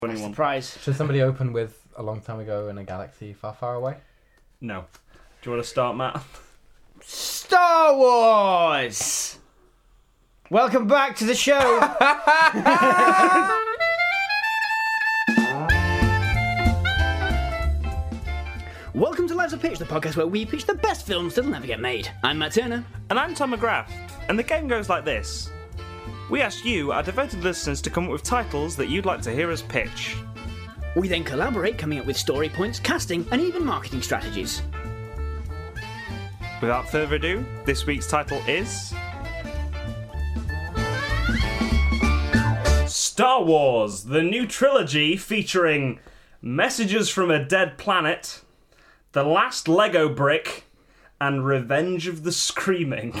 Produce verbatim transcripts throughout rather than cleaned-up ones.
twenty-one. Surprise. Should somebody open with a long time ago in a galaxy far, far away? No. Do you want to start, Matt? Star Wars! Welcome back to the show. Welcome to Lives of Pitch, the podcast where we pitch the best films that'll never get made. I'm Matt Turner. And I'm Tom McGrath. And the game goes like this. We ask you, our devoted listeners, to come up with titles that you'd like to hear us pitch. We then collaborate, coming up with story points, casting, and even marketing strategies. Without further ado, this week's title is... Star Wars, the new trilogy featuring Messages from a Dead Planet, The Last Lego Brick, and Revenge of the Screaming.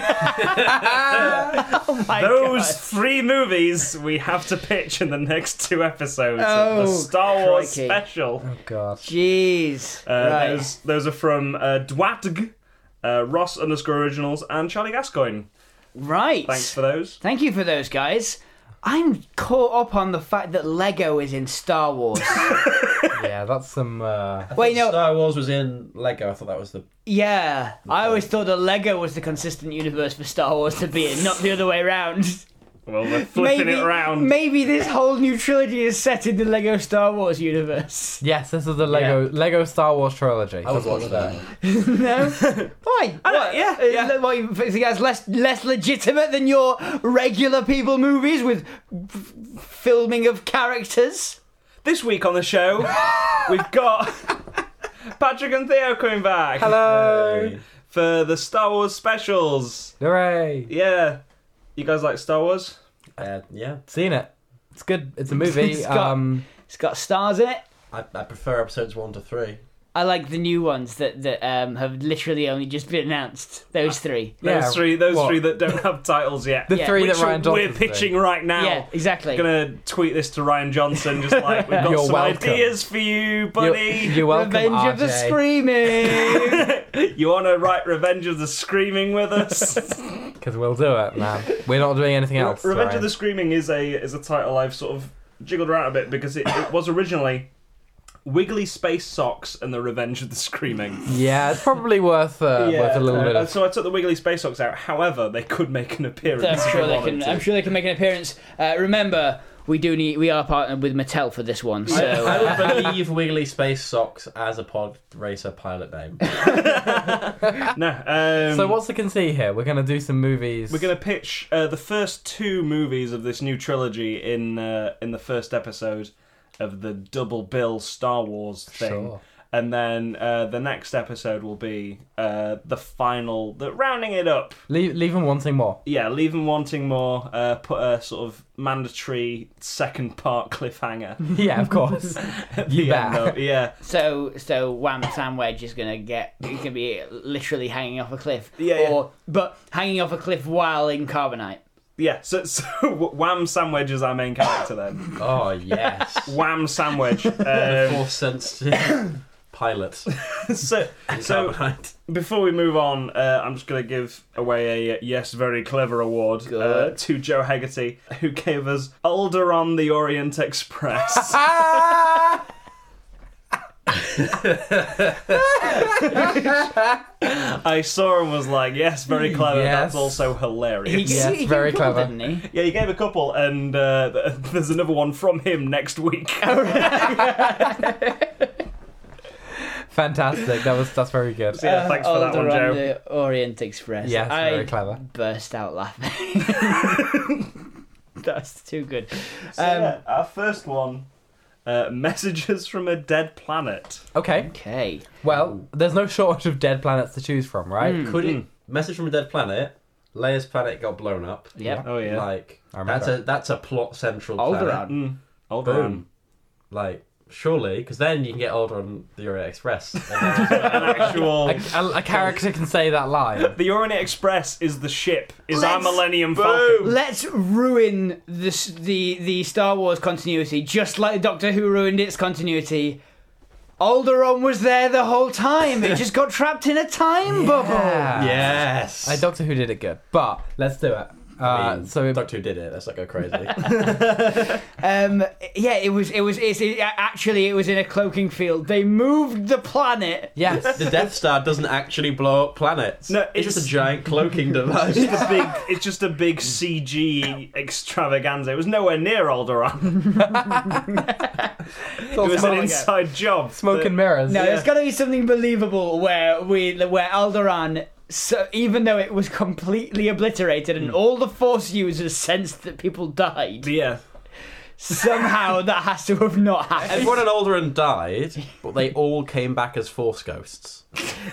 Oh my Those God. three movies we have to pitch in the next two episodes Oh, of the Star Wars crikey. special. Oh, God. Jeez. Uh, right. those, those are from uh, Dwatg, uh, Ross underscore Originals, and Charlie Gascoigne. Right. Thanks for those. Thank you for those, guys. I'm caught up on the fact that Lego is in Star Wars. Yeah, that's some... Uh... Wait, no. Star Wars was in Lego. I thought that was the. Yeah, I always thought that Lego was the consistent universe for Star Wars to be in, not the other way around. Well, we're flipping maybe, it around. Maybe this whole new trilogy is set in the Lego Star Wars universe. Yes, this is the Lego Lego Star Wars trilogy. I would watch that. No? Why? I don't- What? yeah, Uh, yeah. What, you think that's less, less legitimate than your regular people movies with f- filming of characters? This week on the show, we've got Patrick and Theo coming back. Hello! For the Star Wars specials. Hooray! Yeah. You guys like Star Wars? Uh, yeah, Seen it. It's good. It's a movie. It's got- um, It's got stars in it. I, I prefer episodes one to three. I like the new ones that, that um, have literally only just been announced. Those three. Those Yeah, three those what? three that don't have titles yet. the Yeah. three Which that Ryan Johnson's we're pitching doing. right now. Yeah, exactly. I'm gonna tweet this to Ryan Johnson, just like, we've got You're some welcome. ideas for you, buddy. You're, you're welcome, Revenge R J. of the Screaming. You want to write Revenge of the Screaming with us? Because we'll do it, man. We're not doing anything else. Revenge Ryan. of the Screaming is a is a title I've sort of jiggled around a bit because it, it was originally Wiggly Space Socks and the Revenge of the Screaming. Yeah, it's probably worth uh, worth a little uh, bit of. So I took the Wiggly Space Socks out. However, they could make an appearance. I'm if sure they wanted can. to. I'm sure they can make an appearance. Uh, remember, we do need. We are partnered with Mattel for this one. So I, I would believe Wiggly Space Socks as a pod racer pilot name. No. Um, So what's the conceit here? We're gonna do some movies. We're going to pitch uh, the first two movies of this new trilogy in uh, in the first episode of the double bill Star Wars thing. Sure. And then uh, the next episode will be uh, the final, the rounding it up. leave leave them wanting more. Yeah, leave them wanting more. Uh, put a sort of mandatory second part cliffhanger. Yeah, of course. at You the end bet. of- yeah, so so Wham Sam Wedge is gonna get. He's gonna be literally hanging off a cliff. Yeah, yeah. Or but hanging off a cliff while in carbonite. yeah. So, so Wham Sandwich is our main character then. Oh yes. Wham Sandwich. The Um, fourth sense pilot. so, so Carbonite. before we move on, uh, I'm just going to give away a uh, Yes Very Clever award uh, Good. to Joe Hegarty, who gave us Alderaan the Orient Express. I saw and was like, yes, very clever. Yes. That's also hilarious. He, Yes, he very gave a couple, clever. didn't he? Yeah, he gave a couple, and uh, th- there's another one from him next week. Fantastic. That was that's very good. So yeah, thanks for that one, Alderaan Joe. the Orient Express. Yes, I very clever. burst out laughing. That's too good. So, Um, yeah, our first one, uh, Messages from a Dead Planet. Okay. Okay. Well, there's no shortage of dead planets to choose from, right? Mm. Could it? Message from a Dead Planet. Leia's planet got blown up. Yep. Oh, yeah. Like I remember. that's a that's a plot central Alderaan. planet. Mm. Alderaan. Boom. Like surely, because then you can get Alderaan the Orient Express. And An actual... A, a, a character can say that line. The Orient Express is the ship, is our Let's- Millennium Falcon. Let's ruin this, the the Star Wars continuity, just like Doctor Who ruined its continuity. Alderaan was there the whole time. It just got trapped in a time bubble. Yeah. yes. I Doctor Who did it good, but let's do it. Uh, I mean, so it- Doctor Who did it. Let's not go crazy. Um, yeah, it was. It was. It's, it, actually, it was in a cloaking field. They moved the planet. Yes. The Death Star doesn't actually blow up planets. No, it's, it's- just a giant cloaking device. It's just a big, it's just a big C G extravaganza. It was nowhere near Alderaan. It's It all was an smoke, inside job. smoke and mirrors. No, Yeah. there's got to be something believable where we, where Alderaan. So even though it was completely obliterated and all the Force users sensed that people died, Yeah. somehow that has to have not happened. Everyone in Alderaan died, but they all came back as Force ghosts.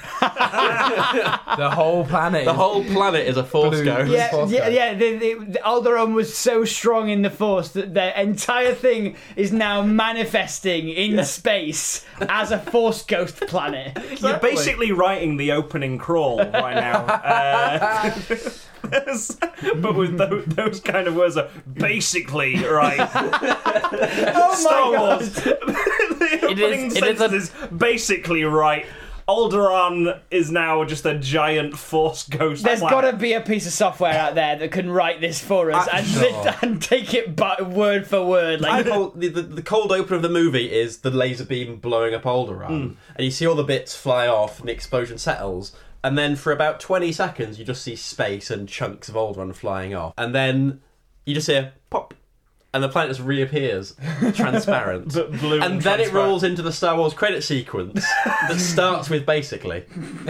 The whole planet. The is- whole planet is a Force Blue. ghost. Yeah, Force yeah, ghost. yeah. The, the, the Alderaan was so strong in the Force that the entire thing is now manifesting in space as a Force ghost planet. You're basically writing the opening crawl right now. Uh, but with those, those kind of words are basically right. Oh Star my god! Wars. the It is- opening it is sentence a- is basically right. Alderaan is now just a giant Force ghost. There's planet. got to be a piece of software out there that can write this for us I'm and, sure. and take it by, word for word. I Like, call, the, the, the cold open of the movie is the laser beam blowing up Alderaan, and you see all the bits fly off, and the explosion settles, and then for about twenty seconds you just see space and chunks of Alderaan flying off, and then you just hear pop, and the planet just reappears transparent. B- blue and and then it transparent. rolls into the Star Wars credit sequence that starts with basically.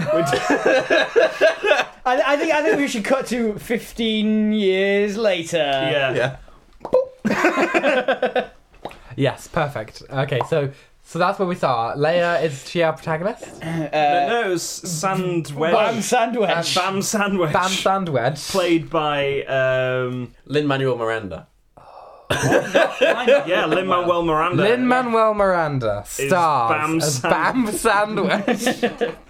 I, I think I think we should cut to fifteen years later. Yeah. Yeah. Yes, perfect. Okay, so so that's where we start. Leia, is she our protagonist? No, no, it was Sandwich. Bam sandwich. Bam Sandwich. Bam Sandwich. Played by um, Lin-Manuel Miranda. yeah, Lin Manuel Miranda. Lin Manuel Miranda stars Bam as Sand- Bam Sandwich.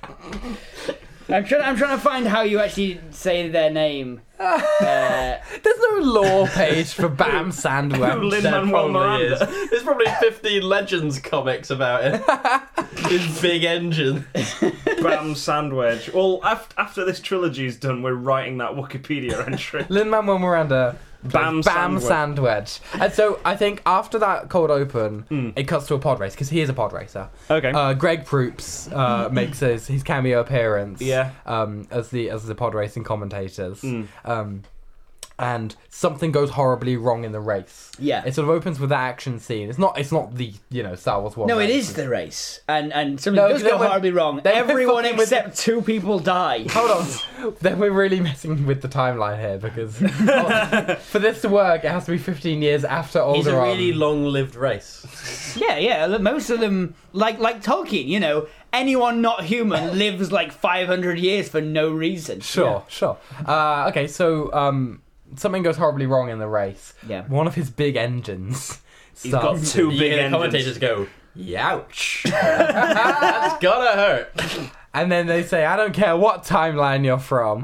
I'm trying. I'm trying to find how you actually say their name. Uh, There's no lore page for Bam Sandwich. Lin There Manuel probably is. Miranda. There's probably fifteen Legends comics about it. His big engine. Bam Sandwich. Well, af- after this trilogy's done, we're writing that Wikipedia entry. Lin Manuel Miranda. Bam Bam Sandwich. Sandwich. And so I think after that cold open, Hmm. it cuts to a pod race because he is a pod racer. Okay. Uh, Greg Proops uh, makes his, his cameo appearance. Yeah. Um, as the as the pod racing commentators. Mm. Um, and something goes horribly wrong in the race. yeah. It sort of opens with that action scene. It's not. It's not the you know Star Wars one. No, it race. is the race, and and something No, does they go went- horribly wrong. they went Everyone fucking with- except two people die. Hold on. Then we're really messing with the timeline here because oh, for this to work, it has to be fifteen years after Alderaan. He's a really long-lived race. Yeah, yeah. Most of them, like like Tolkien, you know, anyone not human lives like five hundred years for no reason. Sure, sure. Uh, okay, so um, something goes horribly wrong in the race. Yeah. One of his big engines. He's got starts- two You big hear the engines. commentators go, "Youch, that's gotta hurt." And then they say, I don't care what timeline you're from.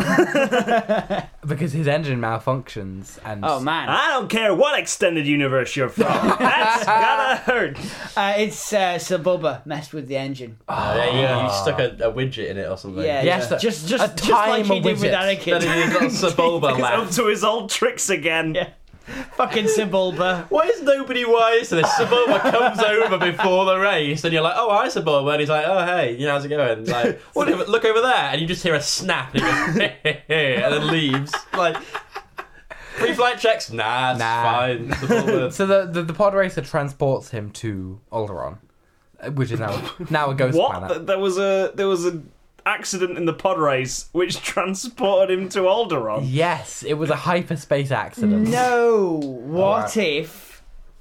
Because his engine malfunctions. And Oh man, I don't care what extended universe you're from. That's gotta hurt. uh, it's uh, Sebulba messed with the engine. Oh, yeah, you, you stuck a, a widget in it or something. Yeah, Yes, yeah. a- just a just just time like he did with widget. Then Anakin. he's got a Sebulba He's up laugh. to his old tricks again. Yeah. Fucking Sebulba. Why is nobody wise to this? Sebulba comes over before the race, and you're like, "Oh, hi, Sebulba," and he's like, "Oh, hey, you know, how's it going?" Like, look, over, look over there, and you just hear a snap, and, he goes, and then leaves. Like, pre-flight checks, nah, it's Nah. fine. Sebulba. So the, the, the pod racer transports him to Alderaan. uh, Which is now now a ghost What? planet. Th- There was a there was a accident in the pod race which transported him to Alderaan. Yes, it was a hyperspace accident. No. What Alright. if?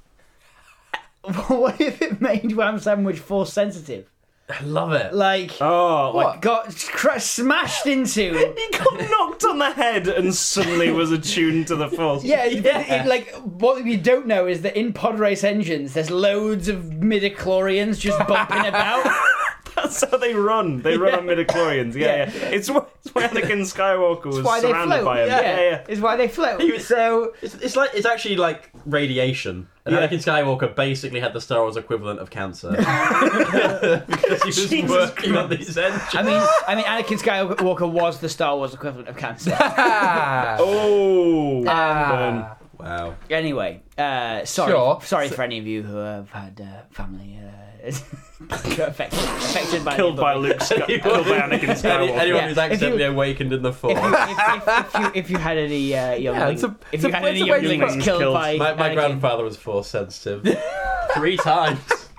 What if it made Wham Sandwich force sensitive? I love it. Like Oh, like What? got cr- smashed into. he got knocked on the head and suddenly was attuned to the force. Yeah, it, it, like what you don't know is that in pod race engines, there's loads of midichlorians just bumping about. That's how they run. They run on midichlorians. Yeah, yeah. Yeah. It's, why, it's why Anakin Skywalker was It's why they surrounded float. by him. Yeah, Yeah, yeah. It's why they float. He was- So It's, it's like it's actually like radiation. And Yeah. Anakin Skywalker basically had the Star Wars equivalent of cancer because he was Jesus working on these engines. I mean, I mean, Anakin Skywalker was the Star Wars equivalent of cancer. Ah. Oh, Ah. Wow. Anyway, uh, sorry, Sure. sorry for any of you who have had uh, family uh, affected, affected by killed the- by Luke. Sky- killed by Anakin Any, Skywalker. anyone Yeah, who's if accidentally you- awakened in the Force. If you, if, if, if, you, if you had any uh, younglings, it's a- if it's you a- had it's any a way to younglings put- killed, killed. by my my Anakin. grandfather was Force sensitive three times.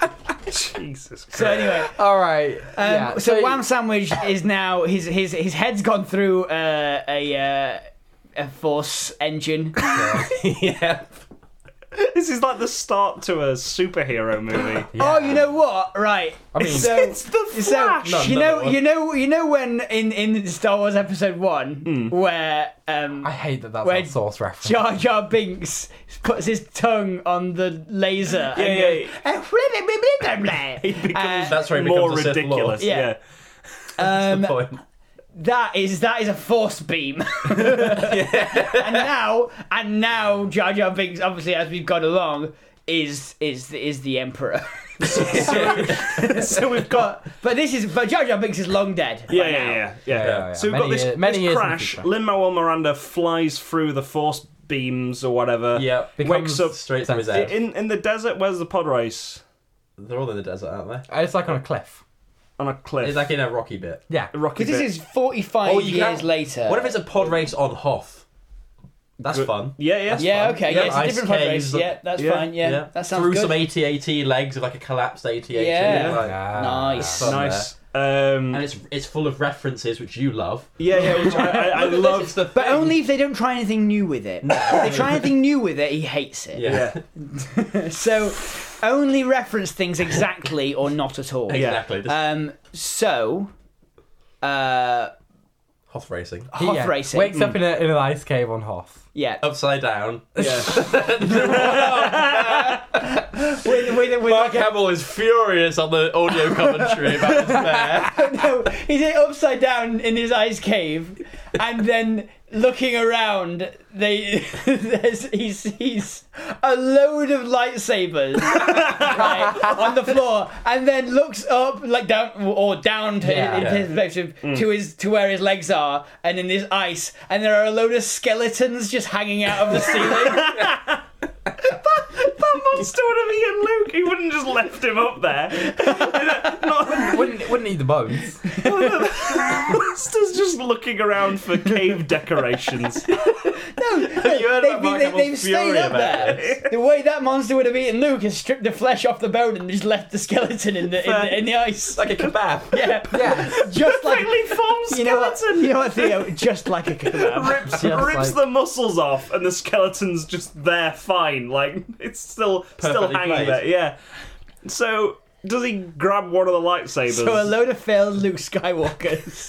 Jesus Christ. So anyway, All right. um, yeah. so Wham Sandwich is now his his his head's gone through uh, a uh, a force engine. Yeah. This is like the start to a superhero movie. Oh, you know what? Right. I mean, so It's the Flash. So No, you no, know, no. you know, you know when in in Star Wars Episode One, Hmm. where um, I hate that that's Where a source reference. Jar Jar Binks puts his tongue on the laser Yeah, and yeah, goes, "Eh, He becomes Uh, That's where he more becomes a Sith Lord. ridiculous. Yeah. Yeah. That's um, the point. that is that is a force beam. And now and now Jar Jar Binks, obviously as we've gone along, is is is the Emperor. so, so we've got, but this is but Jar Jar Binks is long dead. Yeah, by yeah, now. yeah, yeah, Yeah, yeah. So we've Many got this, year- many this years in the crash. future. Lin-Manuel Miranda flies through the force beams or whatever. Yeah. Wakes up Straight to his head. in in the desert. Where's the pod race? They're all in the desert, aren't they? Uh, It's like on a cliff. On a cliff. It's like in a rocky bit. Yeah. a rocky Because this bit. is forty-five Oh, you years can- later. What if it's a pod race on Hoth? That's Good. fun. Yeah, yeah. Yeah, fun. okay, Yeah, yeah, it's a ice different pod race. caves. Yeah, that's Yeah, fine. Yeah, that sounds Through good. some A T A T legs of like a collapsed A T A T. Yeah. Like, Ah. Nice. fun Nice. Um, and it's it's full of references which you love. yeah, yeah. Which I, I, I Look at this, love. it's the But thing. only if they don't try anything new with it. If they try anything new with it, he hates it. Yeah, Yeah. So, only reference things exactly or not at all. exactly. This Um. So, uh, Hoth racing. Hoth Yeah. racing. Wakes up in, a, in an ice cave on Hoth. Yeah. Upside down. Yeah. With, with, with Mark like a- Hamill is furious on the audio commentary about his bear. no, he's upside down in his ice cave, and then looking around, they there's, he sees a load of lightsabers right, on the floor, and then looks up like down or down to Yeah. in his perspective to his to where his legs are, and in this ice, and there are a load of skeletons just hanging out of the ceiling. That monster would have eaten Luke. He wouldn't just left him up there. Not, Wouldn't wouldn't eat the bones. monster's just looking around for cave decorations. No, Have you heard they've, about been, Mark they, Hamill's they've stayed fury up about there. this? The way that monster would have eaten Luke is stripped the flesh off the bone and just left the skeleton in the in the, in the ice. Like a kebab. Yeah, Yeah. just like Perfectly formed you know what? skeleton. You know what, Theo? Just like a kebab. Rips, Just rips like- the muscles off, and the skeleton's just there, fine. Like it's still still Perfectly hanging played. there. Yeah. So does he grab one of the lightsabers? So a load of failed Luke Skywalkers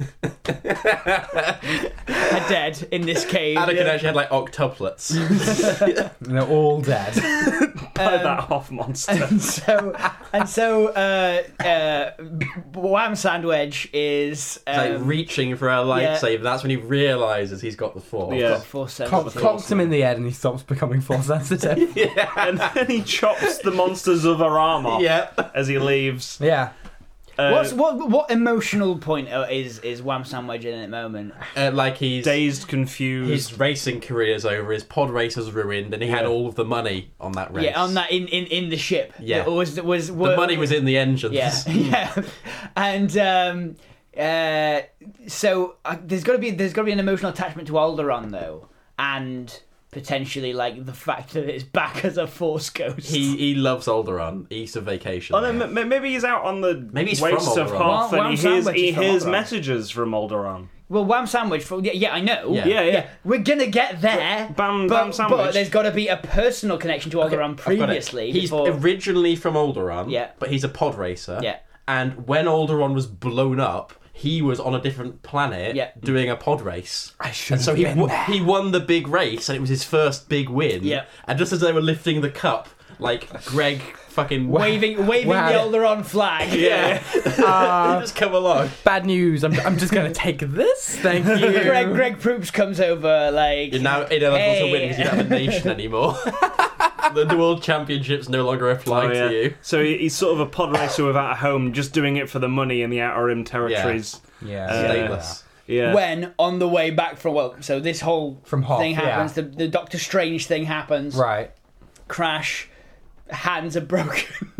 are dead in this cave. Anakin actually had like octuplets. They're all dead. by um, that Hoth monster. And so, and so, uh, uh, Wham Sandwich is um, He's like reaching for a lightsaber. That's when he realises he's got the force. Yeah. force Con- sensitive. clonks him in the head and he stops becoming force sensitive. And then he chops the monsters of Aram off Yeah. as he leaves. Yeah. Uh, What's what what emotional point uh, is is Wham Sandwich in at the moment? Uh, like he's dazed, confused. his racing career's over. His pod race is ruined, and he had Yeah. all of the money on that race. Yeah, on that in, in, in the ship. Yeah. It was was The money was in the engines. Yeah, yeah, and um, uh, so uh, there's got to be there's got to be an emotional attachment to Alderaan though, and potentially like the fact that it's back as a Force ghost. He he loves Alderaan. Easter vacation. Oh, no, m- m- maybe he's out on the Maybe he's from wastes of Alderaan. Hoth, Wham- and he Wham hears, Sandwich he is from hears Alderaan. messages from Alderaan. Well, Wham Sandwich. For, yeah, yeah, I know. Yeah. Yeah, yeah. We're gonna get there. Bam, but, Bam Sandwich. But there's got to be a personal connection to Alderaan I've got it. previously. He's before... originally from Alderaan. Yeah. But he's a pod racer. Yeah. And when Alderaan was blown up, he was on a different planet Yeah. doing a pod race. I should And so he w- he won the big race, and it was his first big win. Yeah. And just as they were lifting the cup, like Greg fucking waving waving Wow. the Alderaan flag. Yeah. Uh, just come along. bad news. I'm, I'm just going to take this. Thank you. Greg Greg Proops comes over like. You're now ineligible Hey. to win because you don't have a nation anymore. the, the World Championships no longer apply Oh, yeah. to you. So he- he's sort of a pod racer without a home, just doing it for the money in the Outer Rim territories. Yeah. Uh, Stateless. Yeah. When on the way back from well, so this whole From Hoth, thing happens. yeah. The, the Doctor Strange thing happens. Right. Crash. Hands are broken.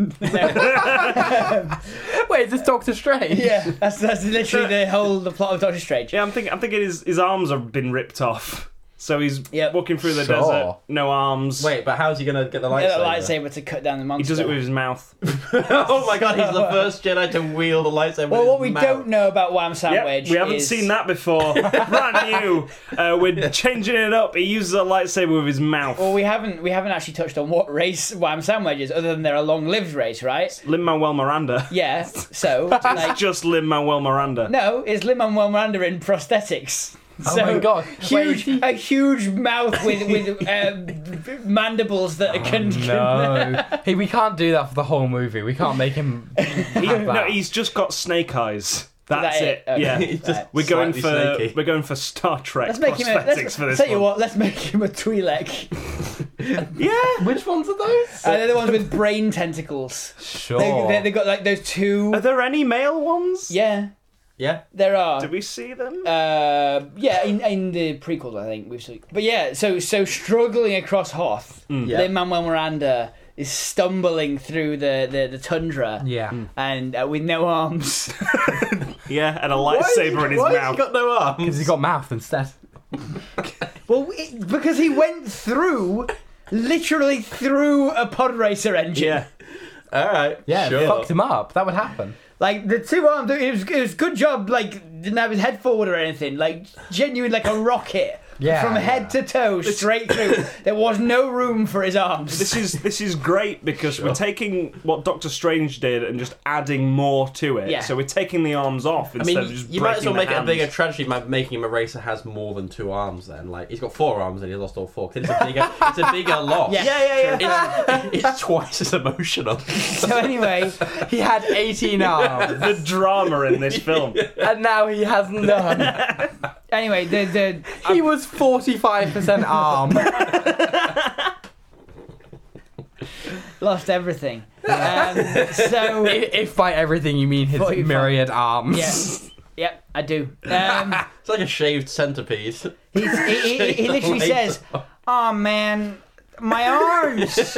Wait, is this Doctor Strange? yeah, that's that's literally the whole the plot of Doctor Strange. Yeah, I'm thinking. I'm thinking his his arms have been ripped off. So he's Yep. walking through the Sure. desert, no arms. Wait, but how's he gonna get the lightsaber? Yeah, the lightsaber to cut down the He monster. does it with his mouth. oh my god, he's the first Jedi to wield a lightsaber. Well, with what his we mouth. don't know about Wham Yep, Sandwich we haven't is seen that before. Brand new. Uh, we're changing it up. He uses a lightsaber with his mouth. Well, we haven't we haven't actually touched on what race Wham Sandwich is, other than they're a long-lived race, right? Lin-Manuel Miranda. Yeah. So, It's like, just Lin-Manuel Miranda. no, it's Lin-Manuel Miranda in prosthetics. Oh So, my god. Wait, Huge, he- a huge mouth with with um, mandibles that can. No. Hey, we can't do that for the whole movie. We can't make him. He- have no, that. he's just got snake eyes. That's that it. it? Okay. Yeah. He's just Right. We're going for slightly snaky. we're going for Star Trek Let's make him a. prosthetics Let's, for this tell you one. what. Let's make him a Twi'lek. Yeah. Which ones are those? Uh, they're the ones with brain tentacles. Sure. They, they, they've got like those two. Are there any male ones? Yeah, Yeah. there are. Did we see them? Uh, yeah, in, in the prequels, I think we've seen. But yeah, so so struggling across Hoth, Yeah. Lin-Manuel Miranda is stumbling through the, the, the tundra, Yeah. and uh, with no arms. Yeah, and a Why has lightsaber he- in his why has mouth. he got no arms? Because he got mouth instead. well, it, because he went through, literally through a pod racer engine. Yeah. All right. Yeah, sure. fucked him up. That would happen. Like the two arms, it was, it was good job. Like didn't have his head forward or anything. Like genuine, like a rocket. Yeah, from head to toe, straight through. There was no room for his arms. This is this is great because Sure. we're taking what Doctor Strange did and just adding more to it. Yeah. So we're taking the arms off I instead mean, of just you might as well breaking make the it a bigger hands. tragedy by making him a racer has more than two arms. Then, like he's got four arms and he's lost all four. 'Cause It's a bigger, it's a bigger loss. Yeah. Yeah, yeah, yeah. It's, it's twice as emotional. So anyway, He had eighteen arms, The drama in this film. and now he has none. anyway, the the He was forty-five percent arm. lost everything. Um, so if, if by everything you mean his forty-five. myriad arms. yeah, yep, I do. Um, It's like a shaved centipede. he's, he, he, he literally says, "Oh man, my arms."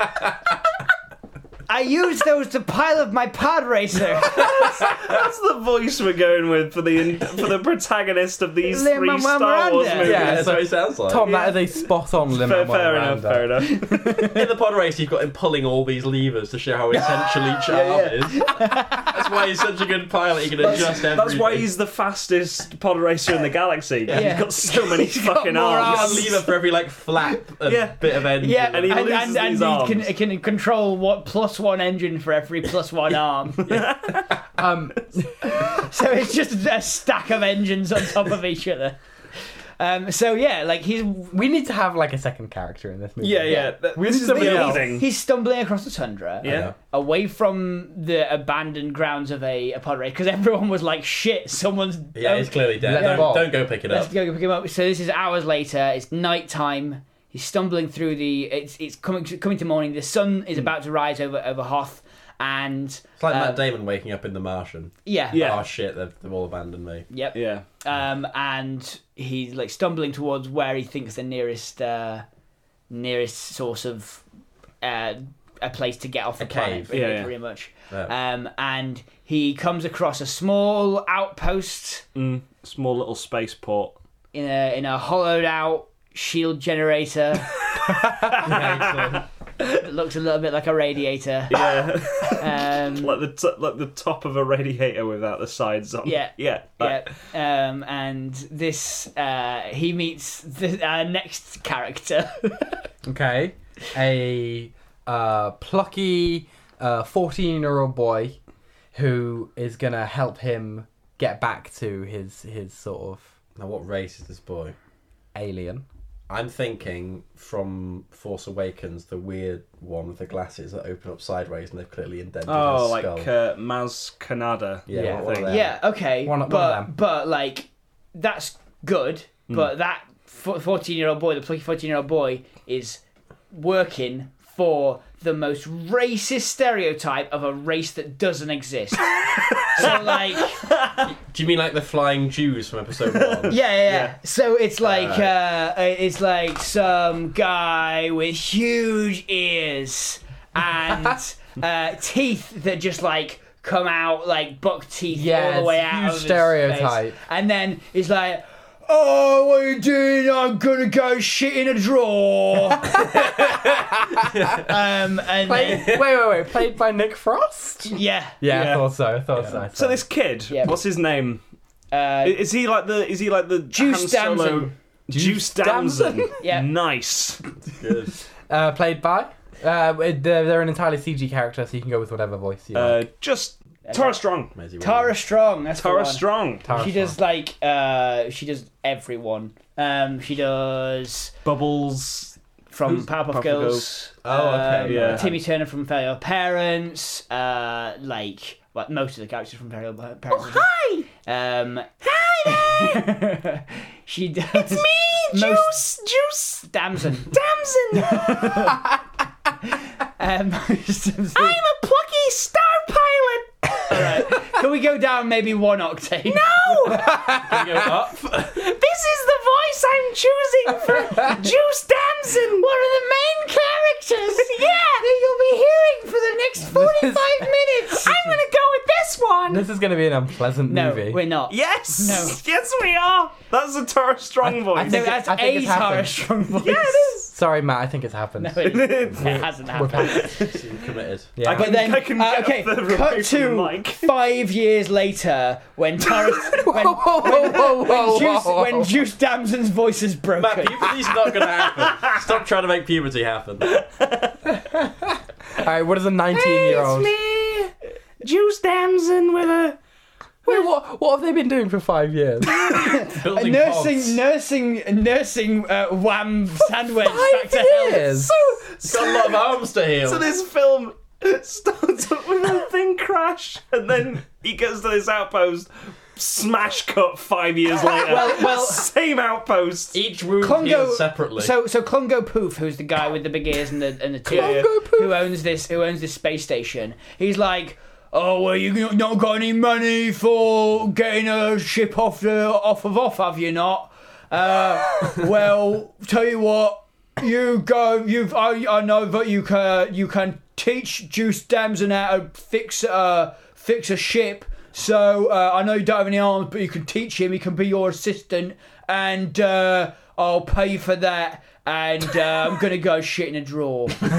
I used those to pilot my pod racer. That's the voice we're going with for the for the protagonist of these three Lin-Manuel Star Wars Miranda. movies. Yeah, That's so- what it sounds like. Tom, that is a spot-on Fair, limit. fair enough, fair enough. In the pod race, you've got him pulling all these levers to show how essential each arm is. That's why he's such a good pilot. He can adjust everything. That's why he's the fastest pod racer in the galaxy. Yeah. He's got so many He's got fucking more arms. Got a lever for every like flap and Yeah. bit of engine. Yeah, And he and, loses and, and these he arms. can, can control what plus one engine for every plus one arm. Um, So it's just a stack of engines on top of each other. Um, so yeah, like he's we need to have like a second character in this movie. Yeah, yeah. th- We This need is somebody the else. thing. he's stumbling across the tundra, Yeah. away from the abandoned grounds of a, a pod race because everyone was like, "Shit, someone's Yeah, he's clearly dead. Let's Don't, ball. don't go pick it Let's up. go pick him up." So this is hours later. It's night time. He's stumbling through the. It's it's coming to, coming to morning. The sun is about to rise over over Hoth, and It's like um, Matt Damon waking up in The Martian. yeah, Yeah. Oh shit, they've, they've all abandoned me. yep. Yeah. Um, and he's like stumbling towards where he thinks the nearest uh, nearest source of uh, a place to get off the A planet, cave. pretty, Yeah, yeah. pretty much. Yeah. Um, and he comes across a small outpost Mm, small little spaceport. in a in a hollowed out shield generator that looks a little bit like a radiator. Yeah. Um, like the t- like the top of a radiator without the sides on. Yeah. Yeah. yeah, um, and this uh, he meets the uh, next character. Okay. A uh, plucky fourteen-year-old boy who is gonna help him get back to his his sort of Now, what race is this boy? alien. I'm thinking from Force Awakens, the weird one with the glasses that open up sideways and they've clearly indented Oh, his like skull. uh, Maz Kanata. Yeah, Yeah, one thing. of them. Yeah, okay, One of- one but of them. but like that's good. But that fourteen-year-old boy, the plucky fourteen-year-old boy, is working for the most racist stereotype of a race that doesn't exist. So like, Do you mean like the flying Jews from episode one? yeah, yeah, yeah. Yeah. So it's like uh, it's like some guy with huge ears and uh, teeth that just like come out like buck teeth Yeah, all the way it's a out huge of his stereotype. face. And then he's like, "Oh, what are you doing? I'm gonna go shit in a drawer." um, and Played, then, wait, wait, wait. Played by Nick Frost? yeah, Yeah, Yeah. I thought so. I thought so. So this kid, Yeah. what's his name? uh, Is he like the? Is he like the Juice Han Solo- Damson. Juice Juice Damson. Damson? Yeah. Nice. Good. Uh, played by? Uh, it- they're, they're an entirely C G character, so you can go with whatever voice you Uh, like. just Tara Strong. Maisie Tara Williams. Strong. That's the Tara one. Strong. Tara She Strong. does like uh, she does everyone. Um, she does Bubbles. from Who's Powerpuff Powerpuff Girls. Girls? Oh, okay, um, yeah. Timmy Turner from Fairly Odd Parents. Uh, like well, most of the characters from Fairly Odd Parents. Oh, hi. Um, hi there. She does. It's me, Juice. Juice. Damson. Damson. um, Damson. I'm a plucky star pilot. All right. Can we go down maybe one octave? No. Can you go up? This is the voice I'm choosing for Juice Damson. One of the main characters. Yeah. That you'll be hearing for the next forty-five minutes. I'm gonna go with this one. This is going to be an unpleasant No, movie. we're not. Yes. No. Yes, we are. That's a Tara Strong I- voice. I No, think it- that's I think a it's Tara happened. Strong voice. yeah, it is. Sorry, Matt, I think it's happened. No, it, it hasn't We're happened. past- You committed. yeah. I But can- then, I can uh, get okay, further away cut from to the mic. five years later when Tara, when, Whoa, whoa, whoa, whoa, when, whoa, Juice, whoa. when Juice Damson's voice is broken. Matt, puberty's not going to happen. Stop trying to make puberty happen. Alright, what is a nineteen-year-old? me, Juice Damson with a. Wait, what, what have they been doing for five years? Building nursing, pods. nursing, nursing uh, wham sandwich back Five to health. years? He's got a lot of arms to heal. So this film starts up with a thing crash, and then he gets to this outpost. Smash cut five years later. Well- well- same outpost. Each wound Congo heals separately. So, so Congo Poof, who's the guy with the big ears and the and the teeth, Congo Poof? who owns this, who owns this space station. He's like, "Oh, well, you not got any money for getting a ship off the off of off, have you not? Uh, well, tell you what, you go. You've I, I know that you can you can teach Juice Damson how to fix uh fix a ship." So, uh, I know you don't have any arms, but you can teach him. He can be your assistant, and uh, I'll pay for that. And uh, I'm gonna go shit in a drawer. So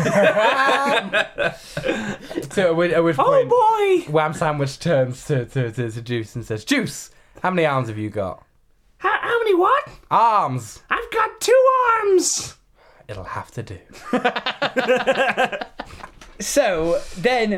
at which, at which Oh point, boy! Wham Sandwich turns to, to, to, to Juice and says, Juice, how many arms have you got? How, how many what? Arms! I've got two arms. It'll have to do. So then,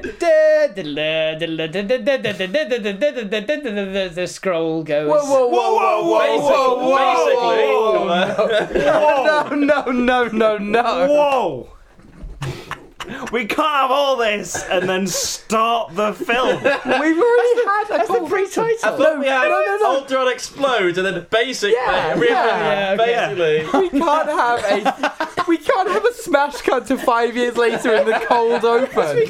the scroll goes. Whoa, whoa, whoa, whoa, whoa, whoa, Basically, whoa, no, no, no, no, no. Whoa! We can't have all this and then start the film. We've already had a That's the call. pre-title. I thought we had no, no, no. Ultron explodes and then basically, Yeah, we yeah, basically. We can't have a we can't have a smash cut to five years later in the cold open.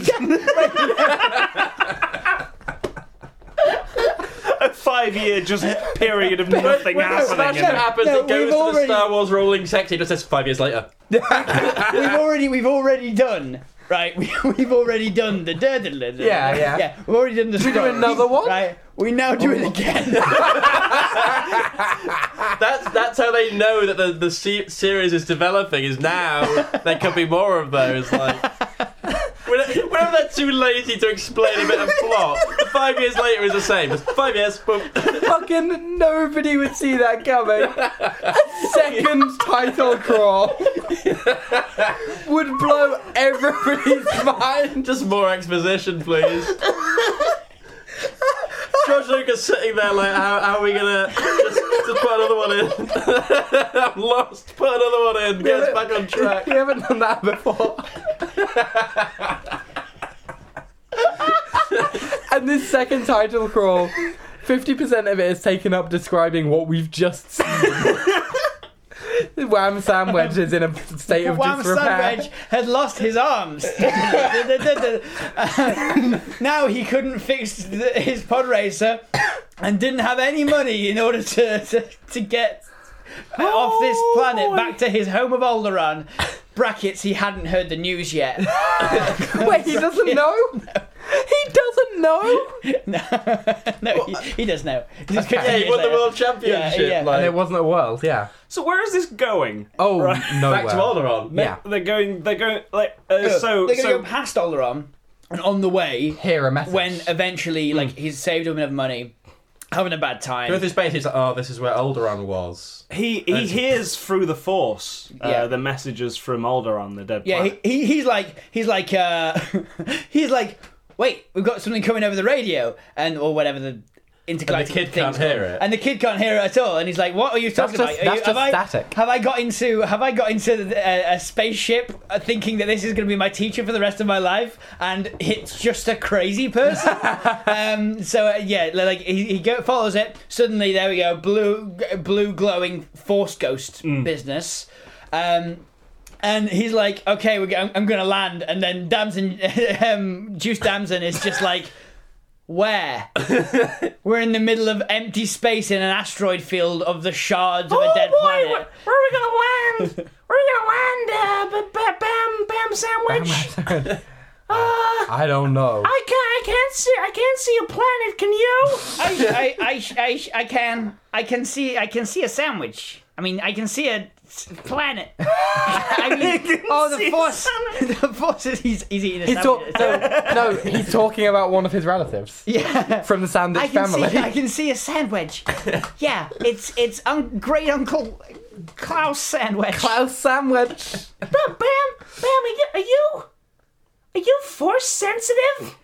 A five-year just period of nothing When the smash happening. cut happens, No, it goes we've to already- the Star Wars rolling text. It just says five years later. we've already, we've already done. Right, we, we've already done the da da da da. Yeah, yeah. Yeah, we've already done the. we do scroll. another one? Right, we now do it again. That's that's how they know that the the se- series is developing. Is now there could be more of those. Like when- whenever they're too lazy to explain a bit of plot, five years later is the same. It's five years. Boom. Fucking nobody would see that coming. Second title crawl would blow everybody's mind. Just more exposition, please. George Lucas sitting there like, how, how are we gonna just, to put another one in. I'm lost. Put another one in. Get us back on track. We haven't done that before. And this second title crawl, fifty percent of it is taken up describing what we've just seen. Wham Sandwich is in a state of Wham disrepair. Sandwich had lost his arms. Uh, now he couldn't fix the, his pod racer and didn't have any money in order to, to, to get off this planet back to his home of Alderaan. Brackets, he hadn't heard the news yet. Wait, he doesn't know? He doesn't know? No, no he, he does know. He's Okay. Yeah, he won the world championship. Yeah, yeah. Like, And it wasn't a world, yeah. So where is this going? Oh, Right. nowhere. back to Alderaan. Yeah. They're going. They're going. Like uh, No, so. they're going to so go past Alderaan, and on the way, Hear a message. when eventually, like, he's saved up enough money, having a bad Go time. through space. He's like, oh, this is where Alderaan was. he he That's- hears through the Force uh, Yeah. the messages from Alderaan, the dead Yeah, planet. he, he he's like he's like uh he's like, wait, we've got something coming over the radio, and or whatever the intergalactic kid thing's can't hear called. it. and the kid can't hear it at all, and he's like, what are you That's talking just, about? Are that's you, just have I static. have I got into have I got into the, a, a spaceship uh, thinking that this is going to be my teacher for the rest of my life, and it's just a crazy person? um, so uh, yeah, like he, he go, follows it. Suddenly, there we go, blue blue glowing force ghost business. Um, And he's like, okay, we're go- I'm, I'm going to land. And then Damson, um, Juice Damson is just like, where? We're in the middle of empty space in an asteroid field of the shards of a dead planet. Where, where are we gonna land? Where are we gonna land? Uh, b- b- bam, bam sandwich. Uh, I don't know. I can't. I can't see. I can't see a planet. Can you? I, I, I, I, I can, I can see, I can see a sandwich. I mean, I can see a s- planet. I mean, oh, the see a force, the force is he's, he's eating a He's talk- sandwich. no, no, he's talking about one of his relatives Yeah. from the Sandwich I can family. see. I can see a sandwich. Yeah, it's it's un- great Uncle Klaus sandwich. Klaus Sandwich. Bam, bam, bam. Are you? Are you, are you force sensitive?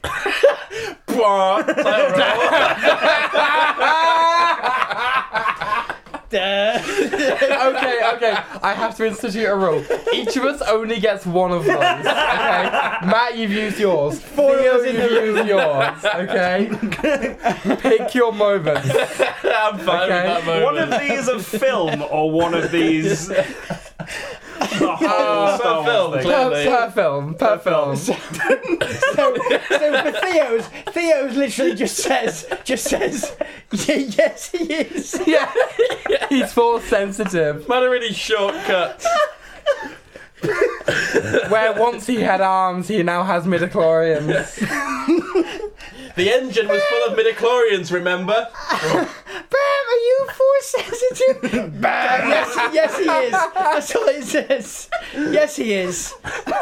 Uh, Okay, okay. I have to institute a rule. Each of us only gets one of those. Okay, Matt, you've used yours. Four of Theo, us in you've the used yours. Okay. Pick your moments. I'm fine Okay. with that moment. One of these a film, or one of these. The whole Oh, Star per film, Wars thing. Per, clearly. per film. Per film. so, so for Theo's, Theo's literally just says, just says, "Yeah, yes, he is. Yeah. He's force sensitive. Man, a really shortcut. Where once he had arms, he now has midichlorians. The engine was full of midichlorians, remember? Bam, are you force sensitive? Bam, yes, yes, he is. That's all it says. Yes, he is.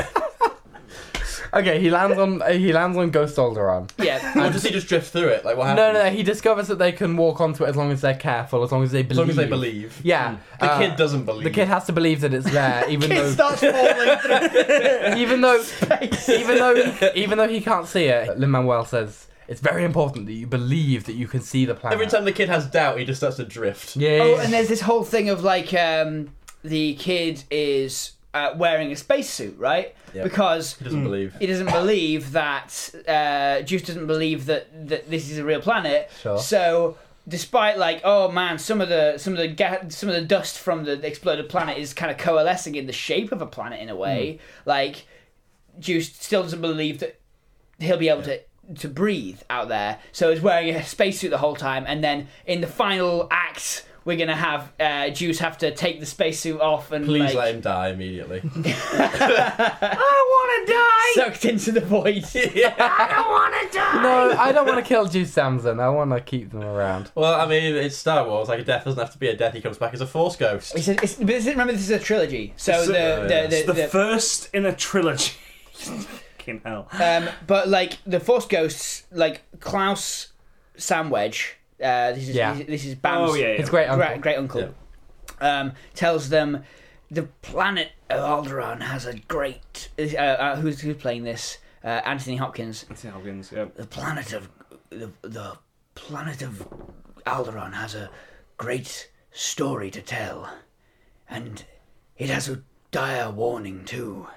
Okay, he lands on uh, he lands on Ghost Alderaan. Yeah. Or does he just drift through it? Like, what No, happens? no, no. He discovers that they can walk onto it as long as they're careful, as long as they As believe. long as they believe. Yeah. The uh, kid doesn't believe. The kid has to believe that it's there, even It though, starts falling through even though, space. even though, he, even though he can't see it. Lin Manuel says it's very important that you believe that you can see the planet. Every time the kid has doubt, he just starts to drift. Yeah. Oh, and there's this whole thing of like um, the kid is uh, wearing a spacesuit, right? Yeah. Because He doesn't believe. he doesn't believe that uh, Juice doesn't believe that, that this is a real planet. Sure. So despite like, oh man, some of the some of the ga- some of the dust from the exploded planet is kind of coalescing in the shape of a planet in a way. Like Juice still doesn't believe that he'll be able to to breathe out there. So he's wearing a spacesuit the whole time, and then in the final act, we're gonna have uh, Juice have to take the spacesuit off and Please like, let him die immediately. I want to die. sucked into the void. I want to die. No, I don't want to kill Juice Samson. I want to keep them around. Well, I mean, it's Star Wars. Like, a death doesn't have to be a death. He comes back as a Force ghost. He said, it's, but this is, remember, this is a trilogy. So It's a- the, oh, the, yeah. the, It's the, the- first in a trilogy. Fucking hell. um, but like the Force ghosts, like Klaus Samwedge. Uh, this is Yeah. this, this is Bam's Oh yeah, yeah. His great uncle. great, great uncle. Um, tells them the planet of Alderaan has a great. Uh, uh, who's who's playing this? Uh, Anthony Hopkins. Anthony Hopkins, yeah. The planet of the, the planet of Alderaan has a great story to tell, and it has a dire warning too.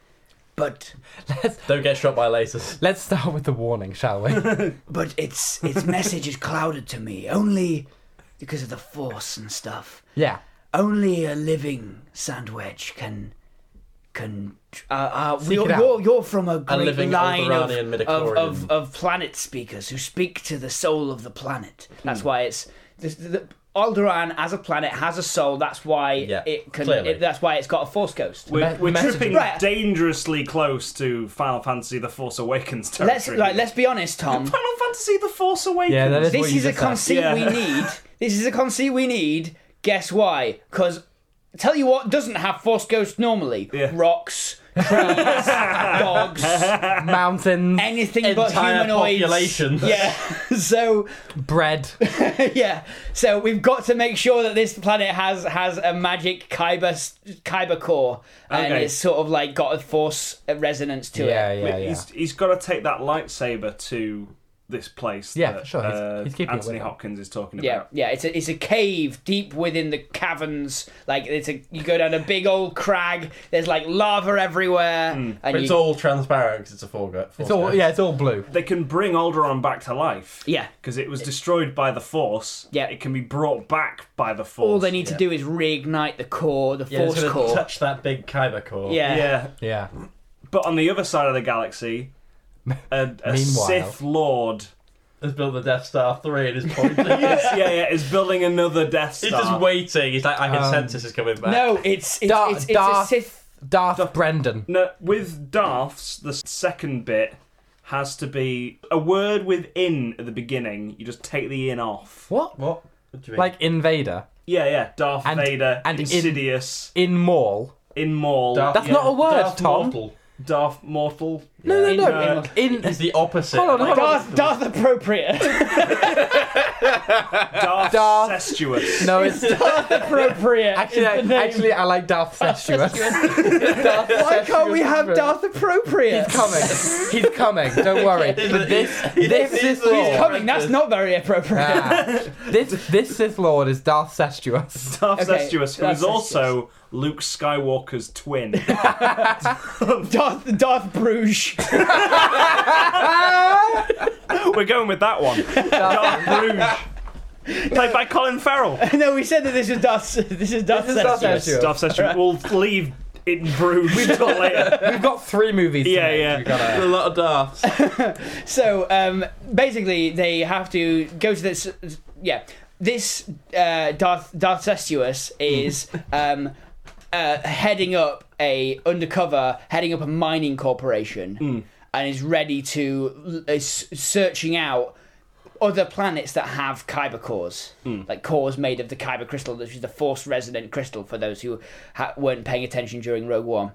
But Don't get shot by lasers. Let's start with the warning, shall we? but its its message is clouded to me only because of the Force and stuff. Yeah. Only a living Sandwedge can can. Uh, uh, Seek you're, it out. you're you're from a great living line of, Alderaanian of, midichlorian. of of planet speakers who speak to the soul of the planet. That's why it's the, the, Alderaan as a planet has a soul. That's why Yeah, it can. clearly. It, that's why it's got a Force ghost. We're, Me- we're messages. tripping Right. dangerously close to Final Fantasy: The Force Awakens Let's territory. like let's be honest, Tom. Final Fantasy: The Force Awakens. Yeah, that is- what This you is a just said. conceit Yeah. we need. This is a conceit we need. Guess why? Because tell you what doesn't have Force ghosts normally. Yeah. Rocks, trees, dogs, Mountains, anything but Entire humanoids. populations. Yeah. So bread. yeah. So we've got to make sure that this planet has has a magic Kyber Kyber core, and Okay. it's sort of like got a Force resonance to Yeah, it. yeah, yeah. He's, he's got to take that lightsaber to this place Yeah, that for sure. He's- uh, he's keeping it Anthony with him. Hopkins is talking Yeah, about. yeah. It's a it's a cave deep within the caverns. Like it's a you go down a big old crag. There's like lava everywhere, and But it's you, all transparent because it's a four go. It's all yeah, it's all blue. They can bring Alderaan back to life. yeah. Because it was destroyed by the Force. Yeah. It can be brought back by the Force. All they need yeah. to do is reignite the core, the Yeah, it's Force gonna core. touch that big Kyber core. Yeah. Yeah. Yeah. But on the other side of the galaxy, a, a Meanwhile. Sith Lord Has built the Death Star three and is pointing. yeah, yeah, is building another Death Star. He's just waiting. He's like, I can Um, sense this is coming back. No, it's it's, Dar- it's, it's a Darth- Sith. Darth Brendan. No, with Darths, the second bit has to be a word with "in" at the beginning. You just take the "in" off. What? What? What do you mean? Like Invader. Yeah, yeah. Darth And- Vader, and in- Insidious, In Maul. in Maul, Darth- That's yeah, not a word, Darth Tom. Mortal. Darth Mortal. No, no, In- no. uh, In, He's the opposite. Hold on, hold on. Darth, Darth appropriate. Darth, Darth- Sestuous. no, it's Darth appropriate. actually, is the name. actually, I like Darth Sestuous. Why can't we have Darth appropriate? He's coming. He's coming. Don't worry. But this, this Sith he's Lord. Coming. That's not very appropriate. Ah, this this Sith Lord is Darth Sestuous. Darth Okay, Sestuous, who Darth is also Luke Skywalker's twin. Darth Darth Bruges. We're going with that one. Darth Bruges. Played by Colin Farrell. No, we said that this is Darth. This is Darth. This is Darth Sestuous. Sestuous. Darth Sestuous. We'll leave in Bruges until later. We've got three movies. To Yeah, make. yeah. We've got a a, lot of Darths. So um, basically, they have to go to this. Yeah, this uh, Darth Darth Sestuous is um, uh, heading up a undercover, heading up a mining corporation, and is ready to is searching out other planets that have Kyber cores, like cores made of the Kyber crystal, which is the Force resonant crystal. For those who ha- weren't paying attention during Rogue One.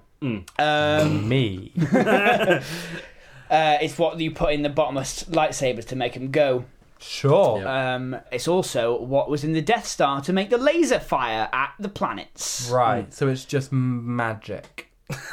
Um, me. Uh, it's what you put in the bottomless lightsabers to make them go. Sure. Yeah. Um, it's also what was in the Death Star to make the laser fire at the planets. Right. So it's just magic.